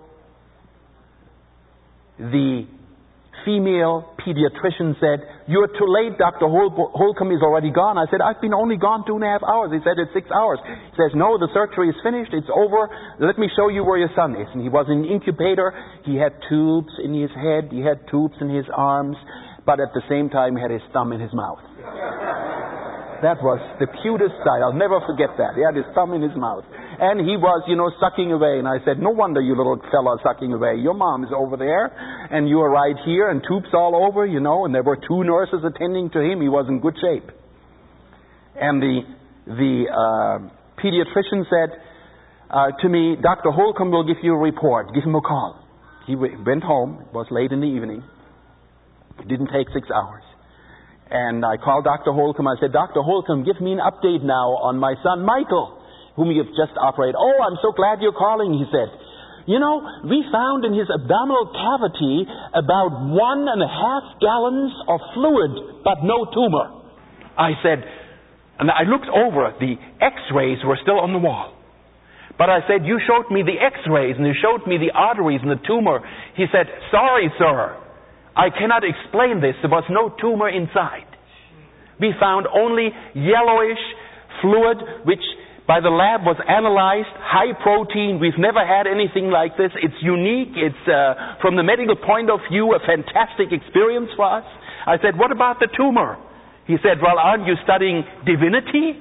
the female pediatrician said, you're too late, Doctor Hol- Holcomb is already gone. I said, I've been only gone two and a half hours. He said, it's six hours. He says, no, the surgery is finished. It's over. Let me show you where your son is. And he was in an incubator. He had tubes in his head. He had tubes in his arms. But at the same time, he had his thumb in his mouth. That was the cutest sight. I'll never forget that. He had his thumb in his mouth. And he was, you know, sucking away. And I said, no wonder you little fella sucking away. Your mom is over there, and you are right here, and tubes all over, you know. And there were two nurses attending to him. He was in good shape. And the the uh, pediatrician said uh, to me, Doctor Holcomb will give you a report. Give him a call. He w- went home. It was late in the evening. It didn't take six hours. And I called Doctor Holcomb. I said, Doctor Holcomb, give me an update now on my son Michael, whom you've just operated. Oh, I'm so glad you're calling, he said. You know, we found in his abdominal cavity about one and a half gallons of fluid, but no tumor. I said, and I looked over, the x-rays were still on the wall. But I said, you showed me the x-rays and you showed me the arteries and the tumor. He said, sorry, sir, I cannot explain this. There was no tumor inside. We found only yellowish fluid, which by the lab was analyzed, high protein. We've never had anything like this. It's unique. It's, uh, from the medical point of view, a fantastic experience for us. I said, what about the tumor? He said, well, aren't you studying divinity?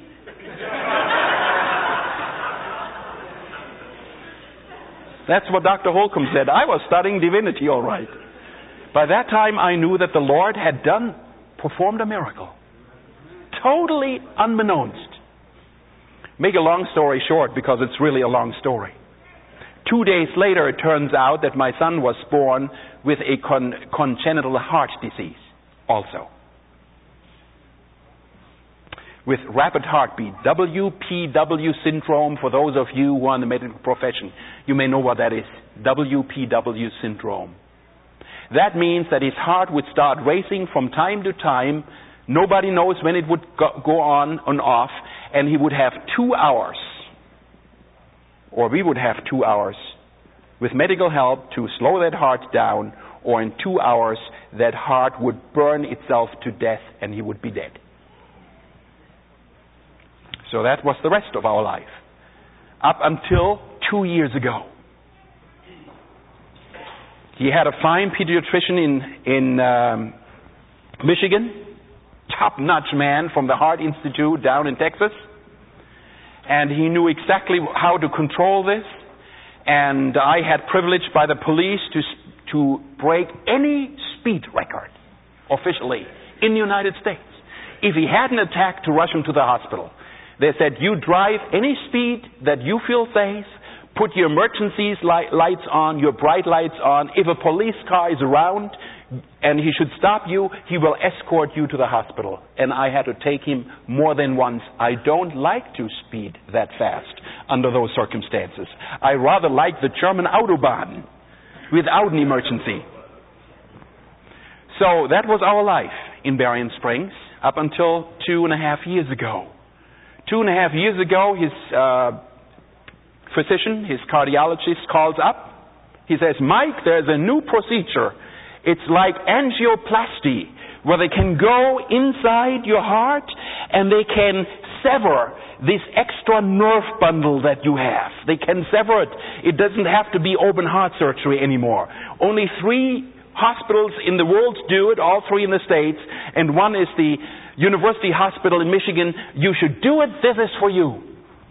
That's what Doctor Holcomb said. I was studying divinity, all right. By that time, I knew that the Lord had done, performed a miracle. Totally unbeknownst. Make a long story short, because it's really a long story. Two days later, it turns out that my son was born with a con- congenital heart disease also. With rapid heartbeat, W P W syndrome. For those of you who are in the medical profession, you may know what that is. W P W syndrome. That means that his heart would start racing from time to time. Nobody knows when it would go, go on and off, and he would have two hours, or we would have two hours, with medical help to slow that heart down, or in two hours that heart would burn itself to death and he would be dead. So that was the rest of our life. Up until two years ago. He had a fine pediatrician in, in um, Michigan, top-notch man from the Heart Institute down in Texas. And he knew exactly how to control this. And I had privilege by the police to, to break any speed record officially in the United States. If he had an attack, to rush him to the hospital. They said, you drive any speed that you feel safe, put your emergency light, lights on, your bright lights on. If a police car is around and he should stop you, he will escort you to the hospital. And I had to take him more than once. I don't like to speed that fast under those circumstances. I rather like the German Autobahn without an emergency. So that was our life in Berrien Springs up until two and a half years ago. Two and a half years ago, his uh, physician, his cardiologist, calls up. He says, Mike, there's a new procedure. It's like angioplasty, where they can go inside your heart and they can sever this extra nerve bundle that you have. They can sever it. It doesn't have to be open heart surgery anymore. Only three hospitals in the world do it, all three in the States, and one is the University Hospital in Michigan. You should do it. This is for you.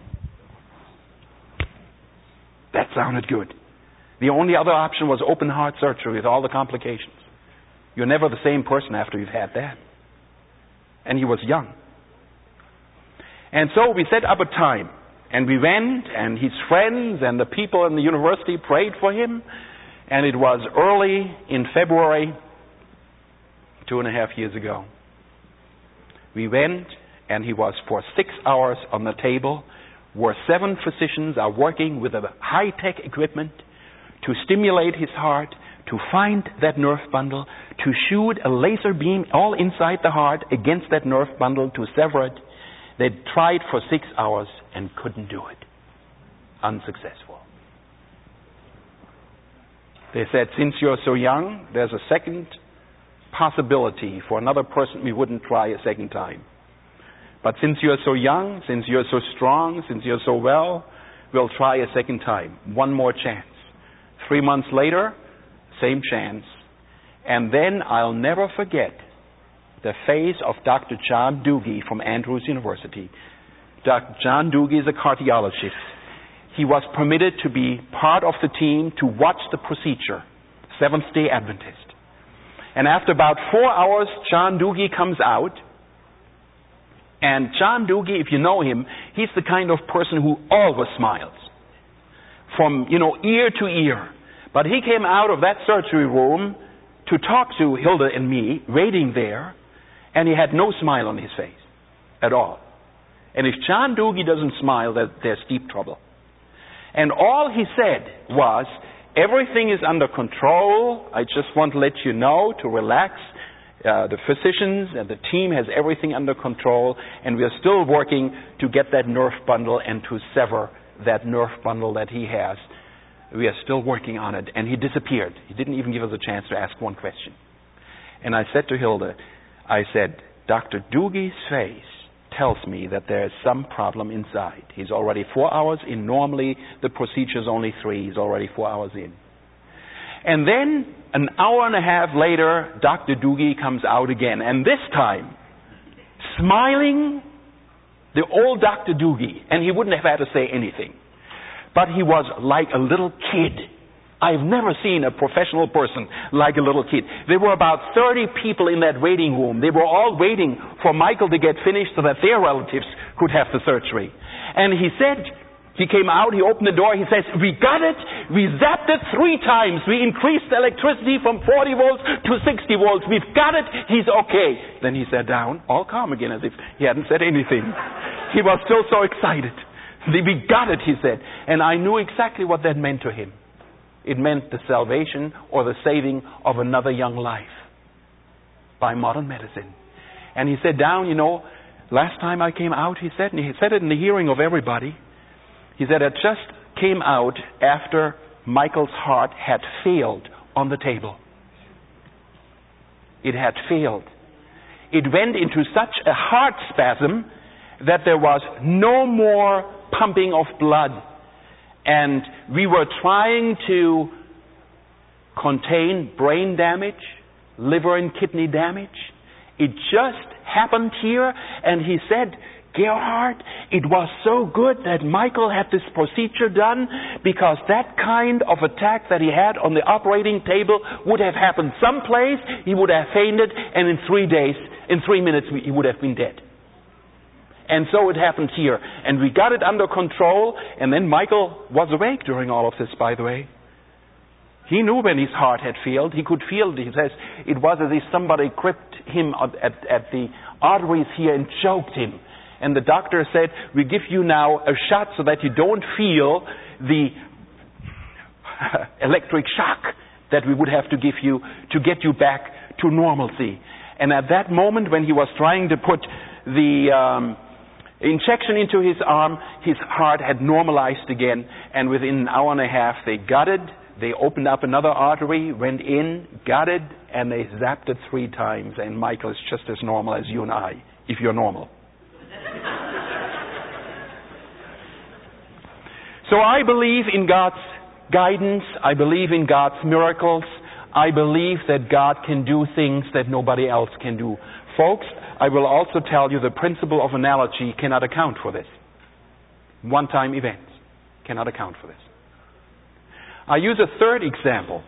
That sounded good. The only other option was open heart surgery with all the complications. You're never the same person after you've had that. And he was young. And so we set up a time. And we went, and his friends and the people in the university prayed for him. And it was early in February, two and a half years ago. We went, and he was for six hours on the table, where seven physicians are working with a high-tech equipment to stimulate his heart, to find that nerve bundle, to shoot a laser beam all inside the heart against that nerve bundle to sever it. They tried for six hours and couldn't do it. Unsuccessful. They said, since you're so young, there's a second possibility for another person. We wouldn't try a second time. But since you're so young, since you're so strong, since you're so well, we'll try a second time. One more chance. Three months later, same chance. And then I'll never forget the face of Doctor John Doogie from Andrews University. Doctor John Doogie is a cardiologist. He was permitted to be part of the team to watch the procedure, Seventh-day Adventist. And after about four hours, John Doogie comes out. And John Doogie, if you know him, he's the kind of person who always smiles. From, you know, ear to ear. But he came out of that surgery room to talk to Hilda and me, waiting there, and he had no smile on his face at all. And if John Doogie doesn't smile, there's deep trouble. And all he said was, everything is under control. I just want to let you know to relax. Uh, the physicians and the team has everything under control, and we are still working to get that nerve bundle and to sever that nerve bundle that he has. We are still working on it. And he disappeared. He didn't even give us a chance to ask one question. And I said to Hilda, I said, Doctor Doogie's face tells me that there is some problem inside. He's already four hours in. Normally, the procedure is only three. He's already four hours in. And then, an hour and a half later, Doctor Doogie comes out again. And this time, smiling, the old Doctor Doogie. And he wouldn't have had to say anything. But he was like a little kid. I've never seen a professional person like a little kid. There were about thirty people in that waiting room. They were all waiting for Michael to get finished so that their relatives could have the surgery. And he said, he came out, he opened the door, he says, we got it, we zapped it three times. We increased the electricity from forty volts to sixty volts. We've got it, he's okay. Then he sat down, all calm again, as if he hadn't said anything. He was still so excited. We got it, he said. And I knew exactly what that meant to him. It meant the salvation or the saving of another young life by modern medicine. And he said, down, you know, last time I came out, he said, and he said it in the hearing of everybody, he said, it just came out after Michael's heart had failed on the table. It had failed. It went into such a heart spasm that there was no more pumping of blood. And we were trying to contain brain damage, liver and kidney damage. It just happened here. And he said, Gerhard, it was so good that Michael had this procedure done, because that kind of attack that he had on the operating table would have happened someplace. He would have fainted, and in three days, in three minutes, he would have been dead. And so it happened here. And we got it under control. And then Michael was awake during all of this, by the way. He knew when his heart had failed. He could feel it. He says it was as if somebody gripped him at, at, at the arteries here and choked him. And the doctor said, we give you now a shot so that you don't feel the electric shock that we would have to give you to get you back to normalcy. And at that moment, when he was trying to put the um, injection into his arm, his heart had normalized again, and within an hour and a half they got it, they opened up another artery, went in, got it, and they zapped it three times, and Michael is just as normal as you and I, if you're normal. So I believe in God's guidance, I believe in God's miracles, I believe that God can do things that nobody else can do. Folks, I will also tell you the principle of analogy cannot account for this. One-time events cannot account for this. I use a third example.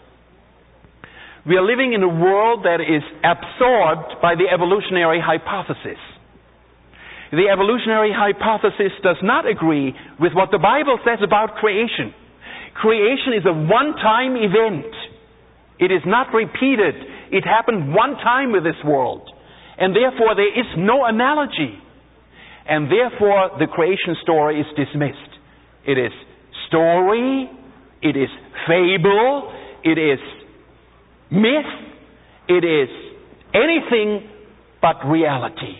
We are living in a world that is absorbed by the evolutionary hypothesis. The evolutionary hypothesis does not agree with what the Bible says about creation. Creation is a one-time event. It is not repeated. It happened one time with this world. And therefore, there is no analogy. And therefore, the creation story is dismissed. It is story, it is fable, it is myth, it is anything but reality.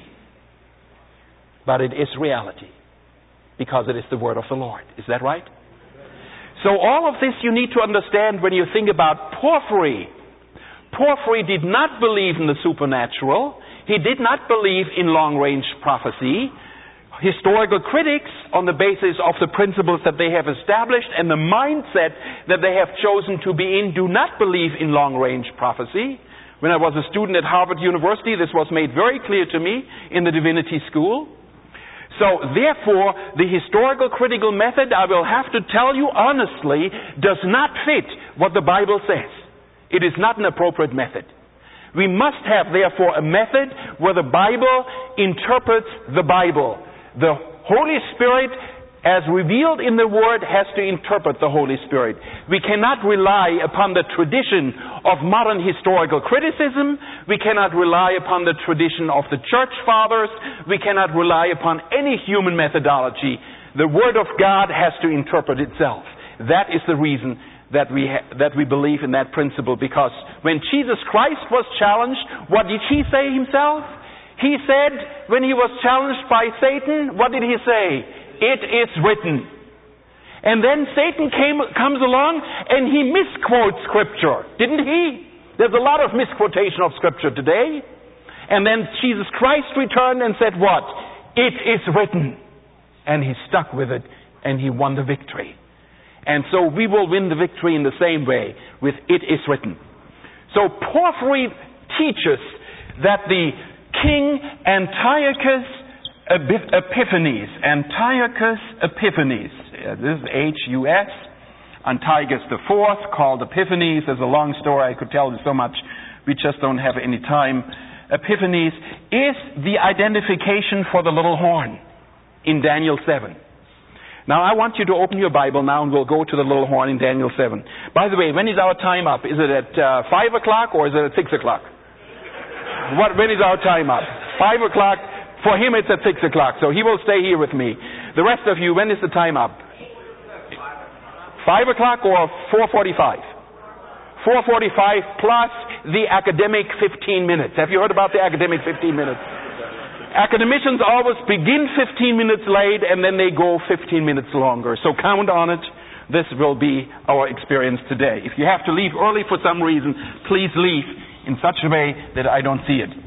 But it is reality, because it is the word of the Lord. Is that right? So all of this you need to understand when you think about Porphyry. Porphyry did not believe in the supernatural. He did not believe in long-range prophecy. Historical critics, on the basis of the principles that they have established and the mindset that they have chosen to be in, do not believe in long-range prophecy. When I was a student at Harvard University, this was made very clear to me in the divinity school. So, therefore, the historical critical method, I will have to tell you honestly, does not fit what the Bible says. It is not an appropriate method. We must have, therefore, a method where the Bible interprets the Bible. The Holy Spirit, as revealed in the Word, has to interpret the Holy Spirit. We cannot rely upon the tradition of modern historical criticism. We cannot rely upon the tradition of the Church Fathers. We cannot rely upon any human methodology. The Word of God has to interpret itself. That is the reason that we ha- that we believe in that principle, because when Jesus Christ was challenged, what did he say himself? He said, when he was challenged by Satan, what did he say? It is written. And then Satan came, comes along and he misquotes Scripture, didn't he? There's a lot of misquotation of Scripture today. And then Jesus Christ returned and said what? It is written. And he stuck with it and he won the victory. And so we will win the victory in the same way with it is written. So Porphyry teaches that the King Antiochus Epiphanes, Antiochus Epiphanes, uh, this is H U S, Antiochus the Fourth, called Epiphanes. There's a long story, I could tell you so much, we just don't have any time. Epiphanes is the identification for the little horn in Daniel seven. Now I want you to open your Bible now and we'll go to the little horn in Daniel seven. By the way, when is our time up? Is it at uh, five o'clock or is it at six o'clock? What, when is our time up? five o'clock. For him it's at six o'clock, so he will stay here with me. The rest of you, when is the time up? five o'clock or four forty-five? four forty-five plus the academic fifteen minutes. Have you heard about the academic fifteen minutes? Academicians always begin fifteen minutes late and then they go fifteen minutes longer. So count on it. This will be our experience today. If you have to leave early for some reason, please leave in such a way that I don't see it.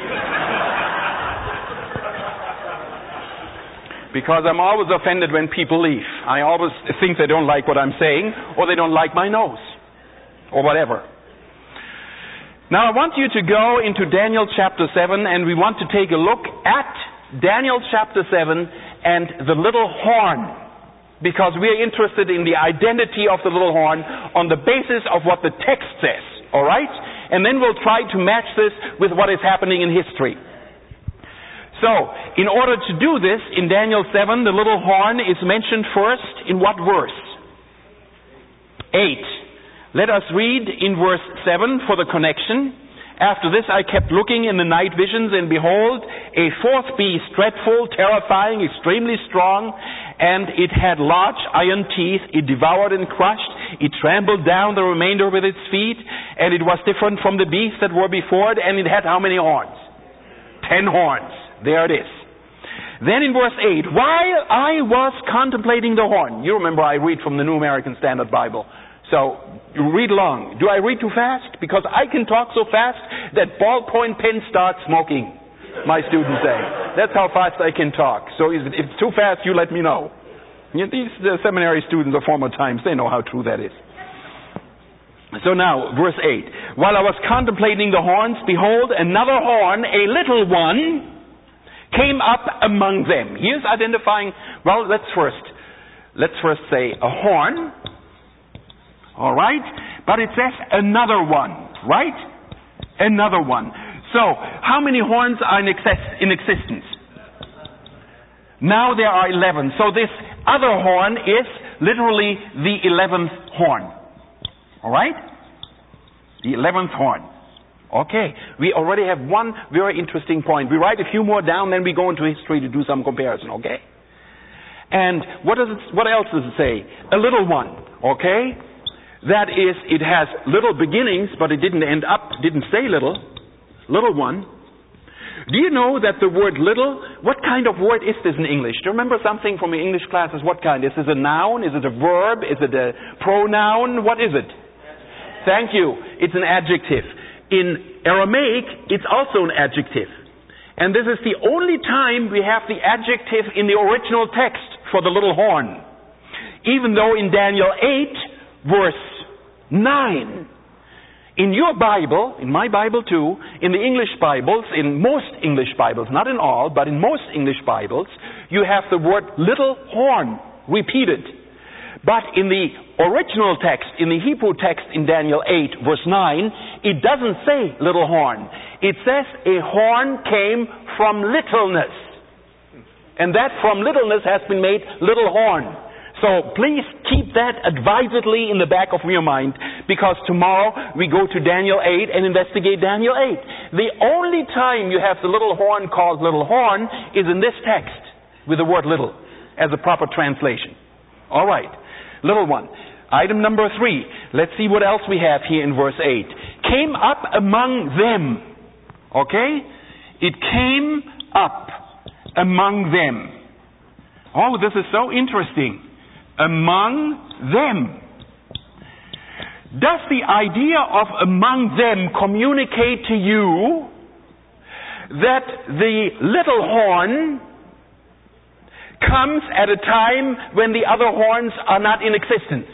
Because I'm always offended when people leave. I always think they don't like what I'm saying or they don't like my nose or whatever. Now I want you to go into Daniel chapter seven and we want to take a look at Daniel chapter seven and the little horn, because we are interested in the identity of the little horn on the basis of what the text says, all right? And then we'll try to match this with what is happening in history. So, in order to do this, in Daniel seven, the little horn is mentioned first in what verse? eight. Let us read in verse seven for the connection. After this I kept looking in the night visions, and behold, a fourth beast, dreadful, terrifying, extremely strong, and it had large iron teeth. It devoured and crushed. It trampled down the remainder with its feet, and it was different from the beasts that were before it, and it had how many horns? Ten horns. There it is. Then in verse eight, while I was contemplating the horn, you remember I read from the New American Standard Bible, so you read along. Do I read too fast? Because I can talk so fast that ballpoint pens start smoking, my students say. That's how fast I can talk. So if it's too fast, you let me know. You know, these the seminary students of former times, they know how true that is. So now, verse eight. While I was contemplating the horns, behold, another horn, a little one, came up among them. Here's identifying, well, let's first, let's first say a horn. All right? But it says another one, right? Another one. So, how many horns are in, excess, in existence? Now there are eleven. So this other horn is literally the eleventh horn. All right? The eleventh horn. Okay. We already have one very interesting point. We write a few more down, then we go into history to do some comparison, okay? And what does it, what else does it say? A little one, okay? That is, it has little beginnings, but it didn't end up, didn't stay little. Little one. Do you know that the word little, what kind of word is this in English? Do you remember something from your English classes? What kind? Is this a noun? Is it a verb? Is it a pronoun? What is it? Thank you. It's an adjective. In Aramaic, it's also an adjective. And this is the only time we have the adjective in the original text for the little horn. Even though in Daniel eight, verse nine, in your Bible, in my Bible too, in the English Bibles, in most English Bibles, not in all, but in most English Bibles, you have the word little horn repeated. But in the original text, in the Hebrew text in Daniel eight, verse nine, it doesn't say little horn. It says a horn came from littleness. And that from littleness has been made little horn. So please keep that advisedly in the back of your mind, because tomorrow we go to Daniel eight and investigate Daniel eight. The only time you have the little horn called little horn is in this text with the word little. as a proper translation. All right. Little one. Item number three. Let's see what else we have here in verse eight. Came up among them. Okay? It came up among them. Oh, this is so interesting. Among them. Does the idea of among them communicate to you that the little horn comes at a time when the other horns are not in existence?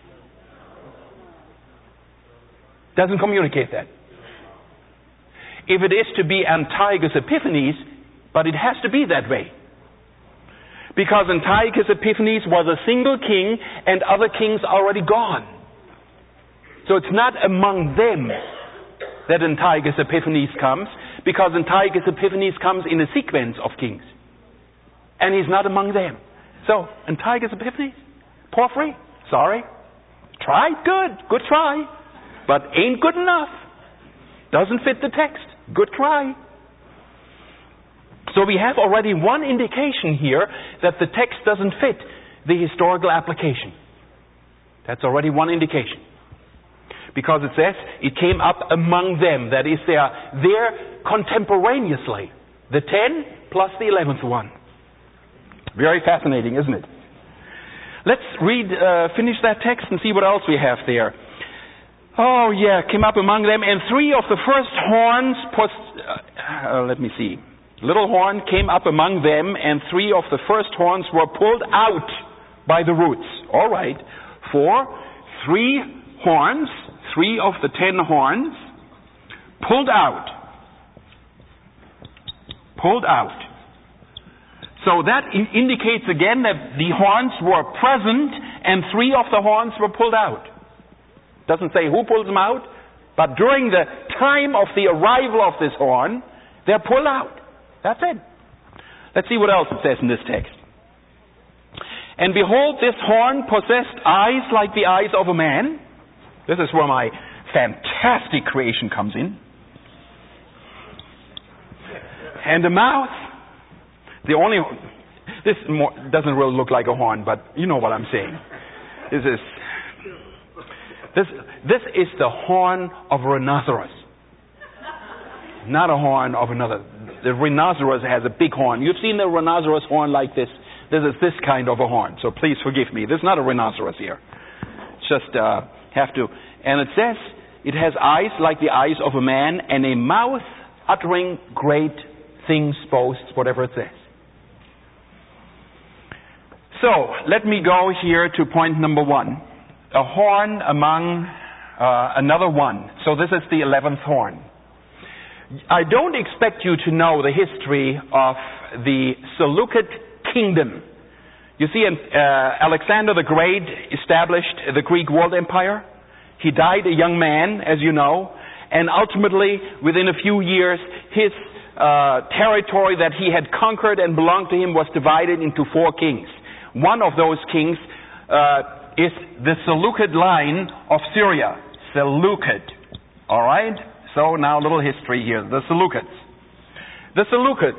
Doesn't communicate that. If it is to be Antiochus Epiphanes, but it has to be that way. Because Antiochus Epiphanes was a single king and other kings already gone. So it's not among them that Antiochus Epiphanes comes, because Antiochus Epiphanes comes in a sequence of kings. And he's not among them. So, Antiochus Epiphanes? Porphyry? Sorry. Tried? Good. Good try. But ain't good enough. Doesn't fit the text. Good try. So we have already one indication here that the text doesn't fit the historical application. That's already one indication. Because it says, it came up among them. That is, they are there contemporaneously. The ten plus the eleventh one. Very fascinating, isn't it? Let's read, uh, finish that text and see what else we have there. Oh, yeah, came up among them, and three of the first horns, post, uh, uh, let me see. Little horn came up among them, and three of the first horns were pulled out by the roots. All right. For three horns, three of the ten horns, pulled out. Pulled out. So that in- indicates again that the horns were present, and three of the horns were pulled out. Doesn't say who pulls them out, but during the time of the arrival of this horn, they're pulled out. That's it. Let's see what else it says in this text. And behold, this horn possessed eyes like the eyes of a man. This is where my fantastic creation comes in. And a mouth. The only, this more, doesn't really look like a horn, but you know what I'm saying. This is, this, this is the horn of a rhinoceros. Not a horn of another. The rhinoceros has a big horn. You've seen the rhinoceros horn like this. This is this kind of a horn. So please forgive me. This is not a rhinoceros here. It's just uh, have to. And it says it has eyes like the eyes of a man, and a mouth uttering great things, boasts, whatever it says. So let me go here to point number one. A horn among uh, another one. So this is the eleventh horn. I don't expect you to know the history of the Seleucid kingdom. You see, uh, Alexander the Great established the Greek world empire. He died a young man, as you know, and ultimately, within a few years, his uh, territory that he had conquered and belonged to him was divided into four kings. One of those kings uh, is the Seleucid line of Syria. Seleucid. All right? So now a little history here. The Seleucids. The Seleucids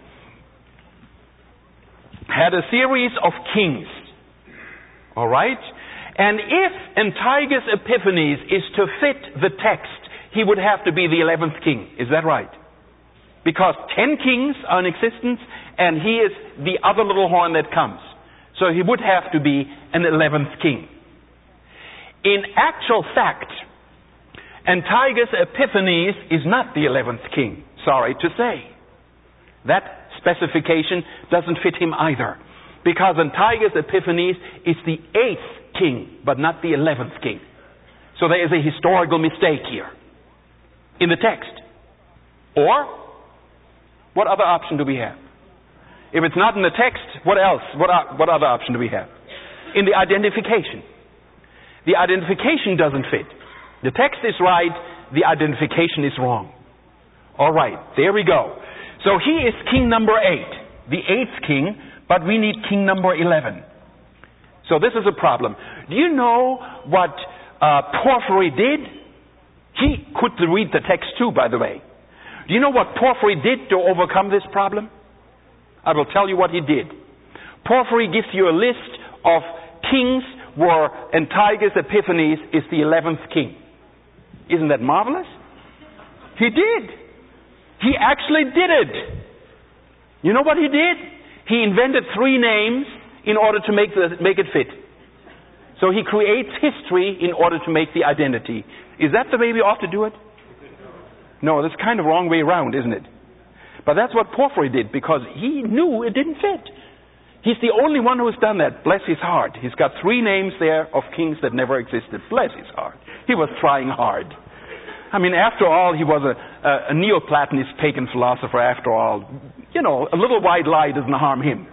had a series of kings. All right? And if Antiochus Epiphanes is to fit the text, he would have to be the eleventh king. Is that right? Because ten kings are in existence, and he is the other little horn that comes. So he would have to be an eleventh king. In actual fact, Antiochus Epiphanes is not the eleventh king. Sorry to say. That specification doesn't fit him either. Because Antiochus Epiphanes is the eighth king, but not the eleventh king. So there is a historical mistake here in the text. Or, what other option do we have? If it's not in the text, what else? What, are, what other option do we have? In the identification. The identification doesn't fit. The text is right, the identification is wrong. All right, there we go. So he is king number eight, the eighth king, but we need king number eleven. So this is a problem. Do you know what uh, Porphyry did? He could read the text too, by the way. Do you know what Porphyry did to overcome this problem? I will tell you what he did. Porphyry gives you a list of kings where Antiochus Epiphanes is the eleventh king. Isn't that marvelous? He did. He actually did it. You know what he did? He invented three names in order to make, the, make it fit. So he creates history in order to make the identity. Is that the way we ought to do it? No, that's kind of wrong way around, isn't it? But that's what Porphyry did, because he knew it didn't fit. He's the only one who's done that. Bless his heart. He's got three names there of kings that never existed. Bless his heart. He was trying hard. I mean, after all, he was a, a, a Neoplatonist pagan philosopher, after all. You know, a little white lie doesn't harm him.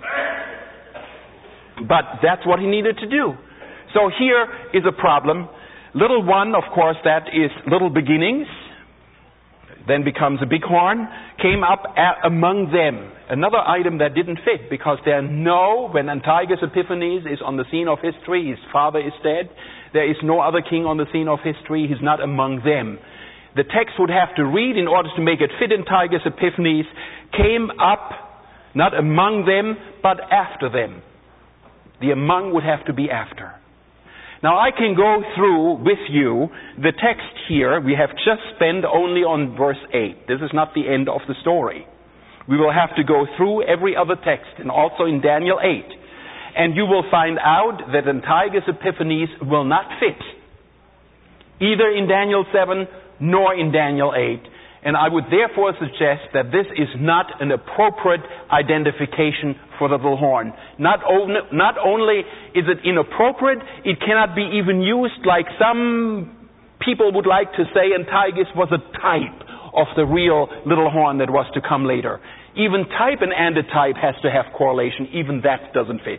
But that's what he needed to do. So here is a problem. Little one, of course, that is little beginnings, then becomes a big horn, came up at, among them. Another item that didn't fit, because there no, when Antiochus Epiphanes is on the scene of history, his father is dead, there is no other king on the scene of history, he's not among them. The text would have to read, in order to make it fit, Antiochus Epiphanes came up, not among them, but after them. The among would have to be after. Now I can go through with you the text here. We have just spent only on verse eight. This is not the end of the story. We will have to go through every other text, and also in Daniel eight. And you will find out that Antiochus Epiphanes will not fit, either in Daniel seven nor in Daniel eight. And I would therefore suggest that this is not an appropriate identification for the little horn. Not, on, not only is it inappropriate, it cannot be even used like some people would like to say Antiochus was a type of the real little horn that was to come later. Even type and antitype has to have correlation. Even that doesn't fit.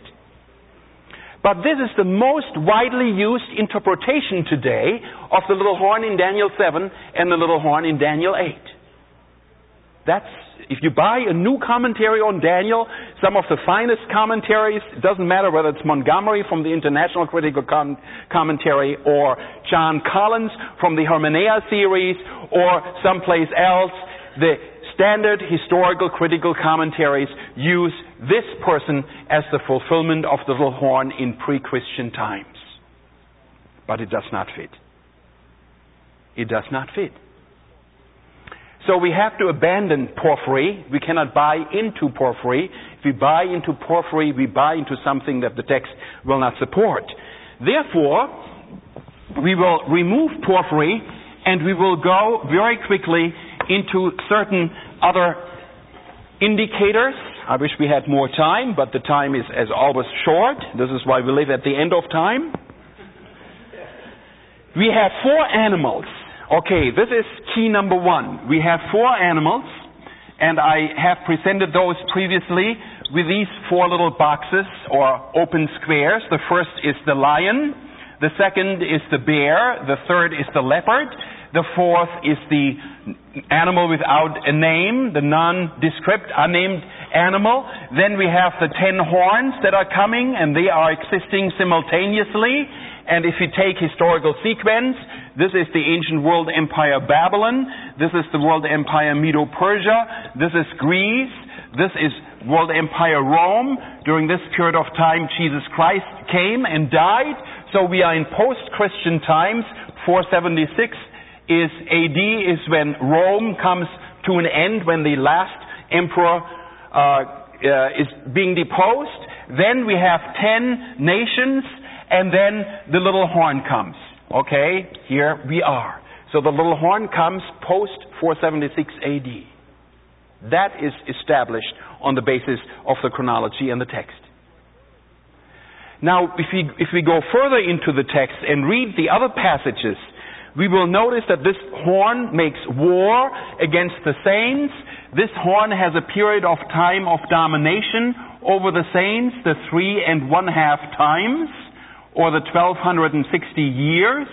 But this is the most widely used interpretation today of the little horn in Daniel seven and the little horn in Daniel eight. That's, if you buy a new commentary on Daniel, some of the finest commentaries, it doesn't matter whether it's Montgomery from the International Critical Com- Commentary, or John Collins from the Hermeneia series, or someplace else, the standard historical critical commentaries use this person as the fulfillment of the little horn in pre-Christian times. But it does not fit. It does not fit. So we have to abandon Porphyry. We cannot buy into Porphyry. If we buy into Porphyry, we buy into something that the text will not support. Therefore, we will remove Porphyry, and we will go very quickly into certain other indicators. I wish we had more time, but the time is, as always, short. This is why we live at the end of time. We have four animals. Okay, this is key number one. We have four animals, and I have presented those previously with these four little boxes or open squares. The first is the lion. The second is the bear. The third is the leopard. The fourth is the animal without a name, the nondescript, unnamed animal. Then we have the ten horns that are coming, and they are existing simultaneously. And if you take historical sequence, this is the ancient world empire Babylon. This is the world empire Medo-Persia. This is Greece. This is world empire Rome. During this period of time, Jesus Christ came and died. So we are in post-Christian times. four seventy-six is A D is when Rome comes to an end, when the last emperor uh, uh, is being deposed. Then we have ten nations, and then the little horn comes. Okay, here we are. So the little horn comes post four seventy-six A D. That is established on the basis of the chronology and the text. Now, if we, if we go further into the text and read the other passages, we will notice that this horn makes war against the saints. This horn has a period of time of domination over the saints, the three and one half times, or the twelve sixty years.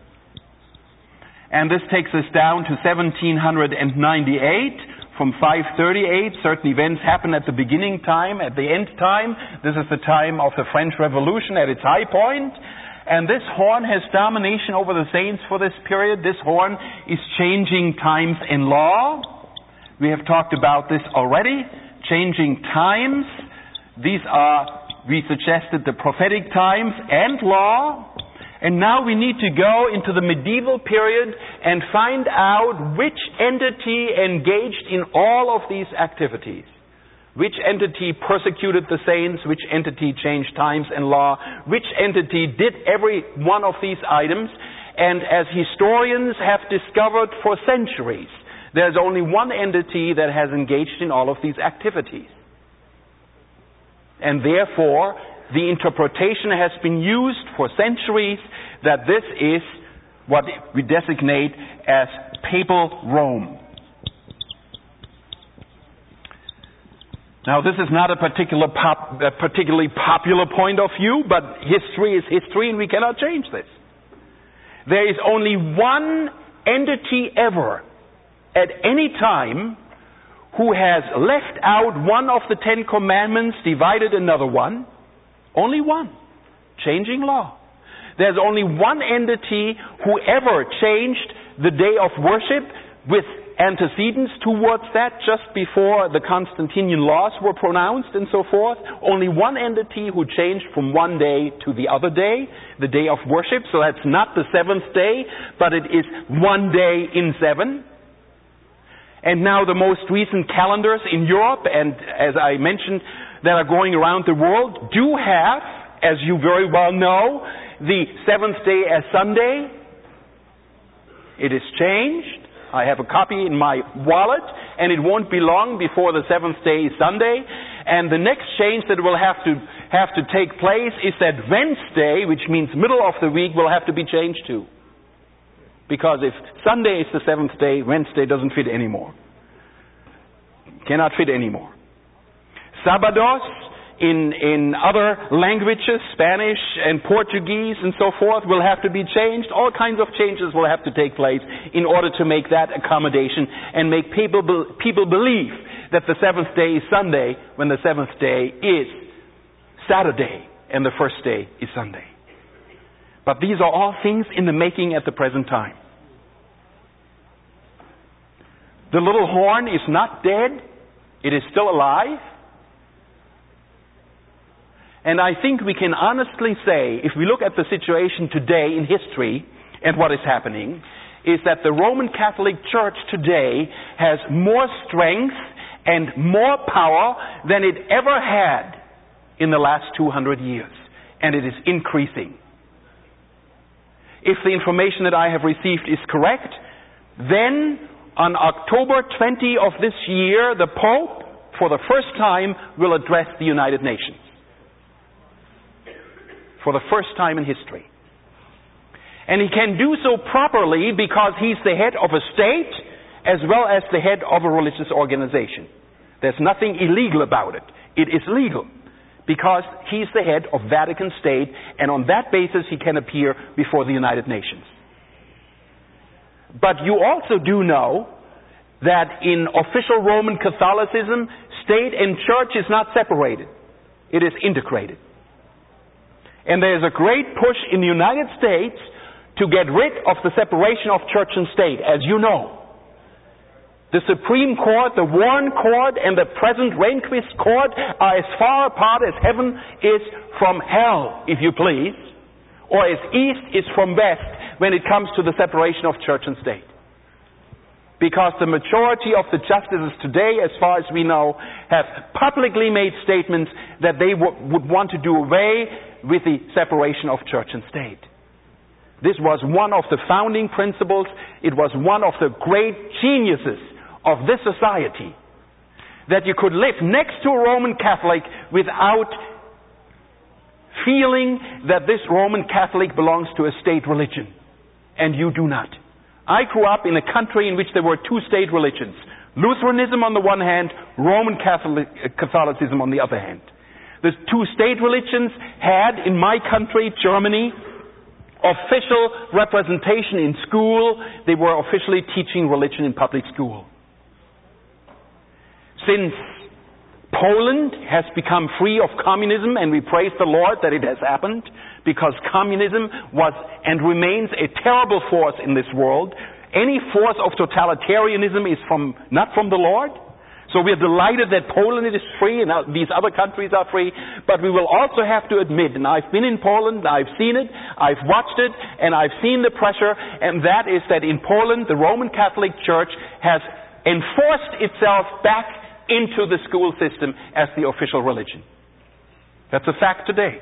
And this takes us down to seventeen ninety-eight. From five thirty-eight, certain events happen at the beginning time, at the end time. This is the time of the French Revolution at its high point. And this horn has domination over the saints for this period. This horn is changing times and law. We have talked about this already. Changing times. These are we suggested the prophetic times and law. And now we need to go into the medieval period and find out which entity engaged in all of these activities. Which entity persecuted the saints, which entity changed times and law, which entity did every one of these items. And as historians have discovered for centuries, there's only one entity that has engaged in all of these activities. And therefore, the interpretation has been used for centuries that this is what we designate as Papal Rome. Now, this is not a particular pop, a particularly popular point of view, but history is history and we cannot change this. There is only one entity ever, at any time, who has left out one of the Ten Commandments, divided another one. Only one. Changing law. There's only one entity who ever changed the day of worship with antecedents towards that just before the Constantinian laws were pronounced and so forth. Only one entity who changed from one day to the other day, the day of worship. So that's not the seventh day, but it is one day in seven. And now the most recent calendars in Europe, and as I mentioned, that are going around the world, do have, as you very well know, the seventh day as Sunday. It is changed. I have a copy in my wallet, and it won't be long before the seventh day is Sunday. And the next change that will have to have to take place is that Wednesday, which means middle of the week, will have to be changed too. Because if Sunday is the seventh day, Wednesday doesn't fit anymore. Cannot fit anymore. Sabados in, in other languages, Spanish and Portuguese and so forth, will have to be changed. All kinds of changes will have to take place in order to make that accommodation and make people, be, people believe that the seventh day is Sunday when the seventh day is Saturday and the first day is Sunday. But these are all things in the making at the present time. The little horn is not dead. It is still alive. And I think we can honestly say, if we look at the situation today in history and what is happening, is that the Roman Catholic Church today has more strength and more power than it ever had in the last two hundred years. And it is increasing. If the information that I have received is correct, then on October twentieth of this year, the Pope, for the first time, will address the United Nations. For the first time in history. And he can do so properly because he's the head of a state as well as the head of a religious organization. There's nothing illegal about it. It is legal because he's the head of Vatican State, and on that basis he can appear before the United Nations. But you also do know that in official Roman Catholicism, state and church is not separated. It is integrated. And there's a great push in the United States to get rid of the separation of church and state, as you know. The Supreme Court, the Warren Court, and the present Rehnquist Court are as far apart as heaven is from hell, if you please, or as east is from west when it comes to the separation of church and state. Because the majority of the justices today, as far as we know, have publicly made statements that they w- would want to do away with the separation of church and state. This was one of the founding principles. It was one of the great geniuses of this society. That you could live next to a Roman Catholic without feeling that this Roman Catholic belongs to a state religion. And you do not. I grew up in a country in which there were two state religions. Lutheranism on the one hand, Roman Catholic, Catholicism on the other hand. The two state religions had, in my country, Germany, official representation in school. They were officially teaching religion in public school. Since Poland has become free of communism, and we praise the Lord that it has happened, because communism was and remains a terrible force in this world. Any force of totalitarianism is from not from the Lord. So we're delighted that Poland is free and these other countries are free, but we will also have to admit, and I've been in Poland, I've seen it, I've watched it, and I've seen the pressure, and that is that in Poland the Roman Catholic Church has enforced itself back into the school system as the official religion. That's a fact today.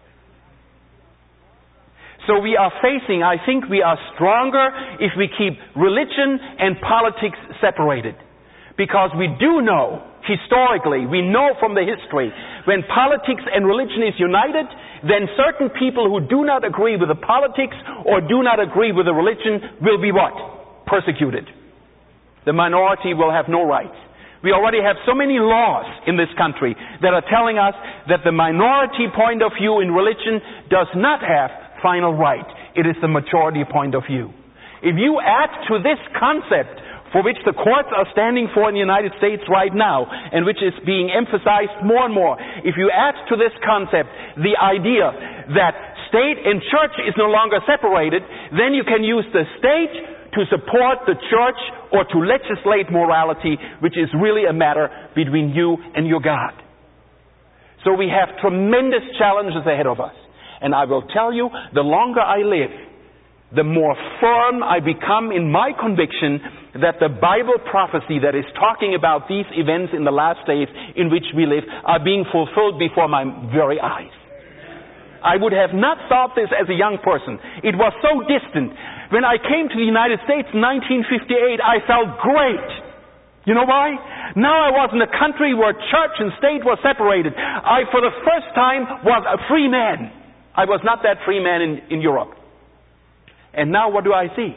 So we are facing, I think we are stronger if we keep religion and politics separated. Because we do know, historically, we know from the history, when politics and religion is united, then certain people who do not agree with the politics or do not agree with the religion will be what? Persecuted. The minority will have no rights. We already have so many laws in this country that are telling us that the minority point of view in religion does not have final right. It is the majority point of view. If you add to this concept, for which the courts are standing for in the United States right now, and which is being emphasized more and more, if you add to this concept the idea that state and church is no longer separated, then you can use the state to support the church or to legislate morality, which is really a matter between you and your God. So we have tremendous challenges ahead of us. And I will tell you, the longer I live, the more firm I become in my conviction that the Bible prophecy that is talking about these events in the last days in which we live are being fulfilled before my very eyes. I would have not thought this as a young person. It was so distant. When I came to the United States in nineteen fifty-eight, I felt great. You know why? Now I was in a country where church and state were separated. I, for the first time, was a free man. I was not that free man in, in Europe. And now what do I see?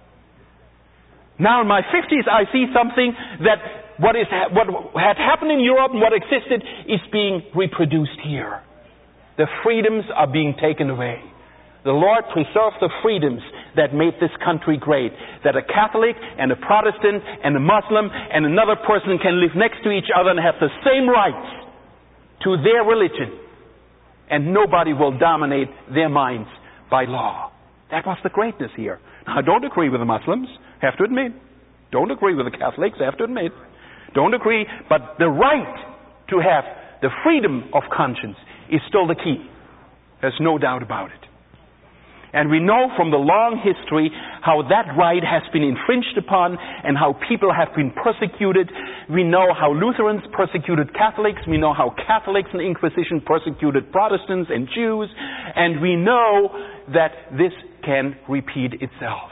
Now in my fifties I see something that what is what had happened in Europe and what existed is being reproduced here. The freedoms are being taken away. The Lord preserved the freedoms that made this country great. That a Catholic and a Protestant and a Muslim and another person can live next to each other and have the same rights to their religion. And nobody will dominate their minds by law. That was the greatness here. Now, I don't agree with the Muslims, have to admit. Don't agree with the Catholics, have to admit. Don't agree, but the right to have the freedom of conscience is still the key. There's no doubt about it. And we know from the long history how that right has been infringed upon and how people have been persecuted. We know how Lutherans persecuted Catholics. We know how Catholics and Inquisition persecuted Protestants and Jews. And we know that this can repeat itself.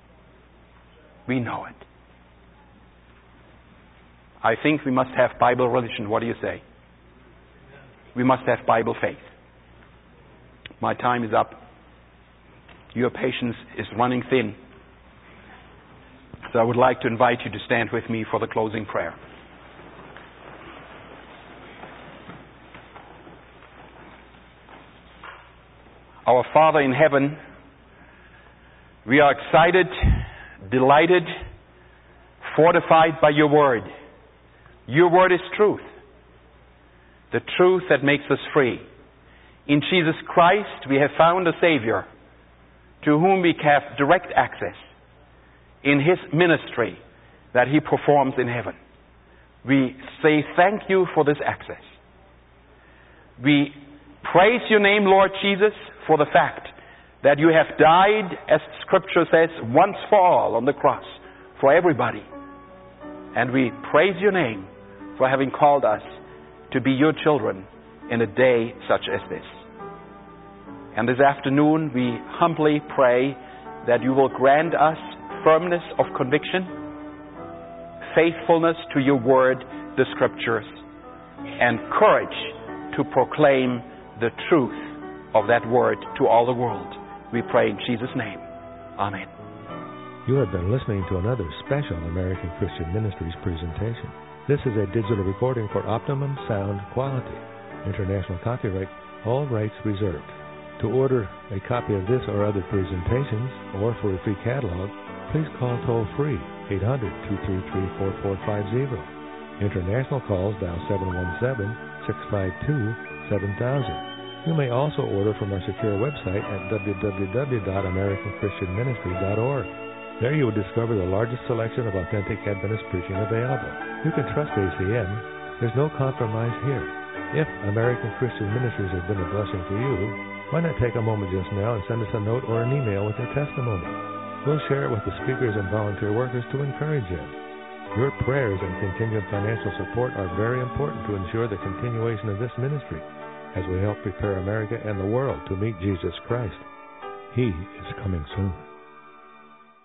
We know it. I think we must have Bible religion. What do you say? We must have Bible faith. My time is up. Your patience is running thin. So I would like to invite you to stand with me for the closing prayer. Our Father in heaven, we are excited, delighted, fortified by your word. Your word is truth. The truth that makes us free. In Jesus Christ, we have found a Savior to whom we have direct access in His ministry that He performs in heaven. We say thank you for this access. We praise your name, Lord Jesus, for the fact that you have died, as Scripture says, once for all on the cross, for everybody. And we praise your name for having called us to be your children in a day such as this. And this afternoon we humbly pray that you will grant us firmness of conviction, faithfulness to your word, the Scriptures, and courage to proclaim the truth of that word to all the world. We pray in Jesus' name. Amen. You have been listening to another special American Christian Ministries presentation. This is a digital recording for optimum sound quality. International copyright, all rights reserved. To order a copy of this or other presentations, or for a free catalog, please call toll-free eight hundred, two three three, four four five zero. International calls dial seven one seven, six five two, seven thousand. You may also order from our secure website at w w w dot american christian ministry dot org. There you will discover the largest selection of authentic Adventist preaching available. You can trust A C M. There's no compromise here. If American Christian Ministries has been a blessing to you, why not take a moment just now and send us a note or an email with your testimony? We'll share it with the speakers and volunteer workers to encourage you. Your prayers and continued financial support are very important to ensure the continuation of this ministry as we help prepare America and the world to meet Jesus Christ. He is coming soon.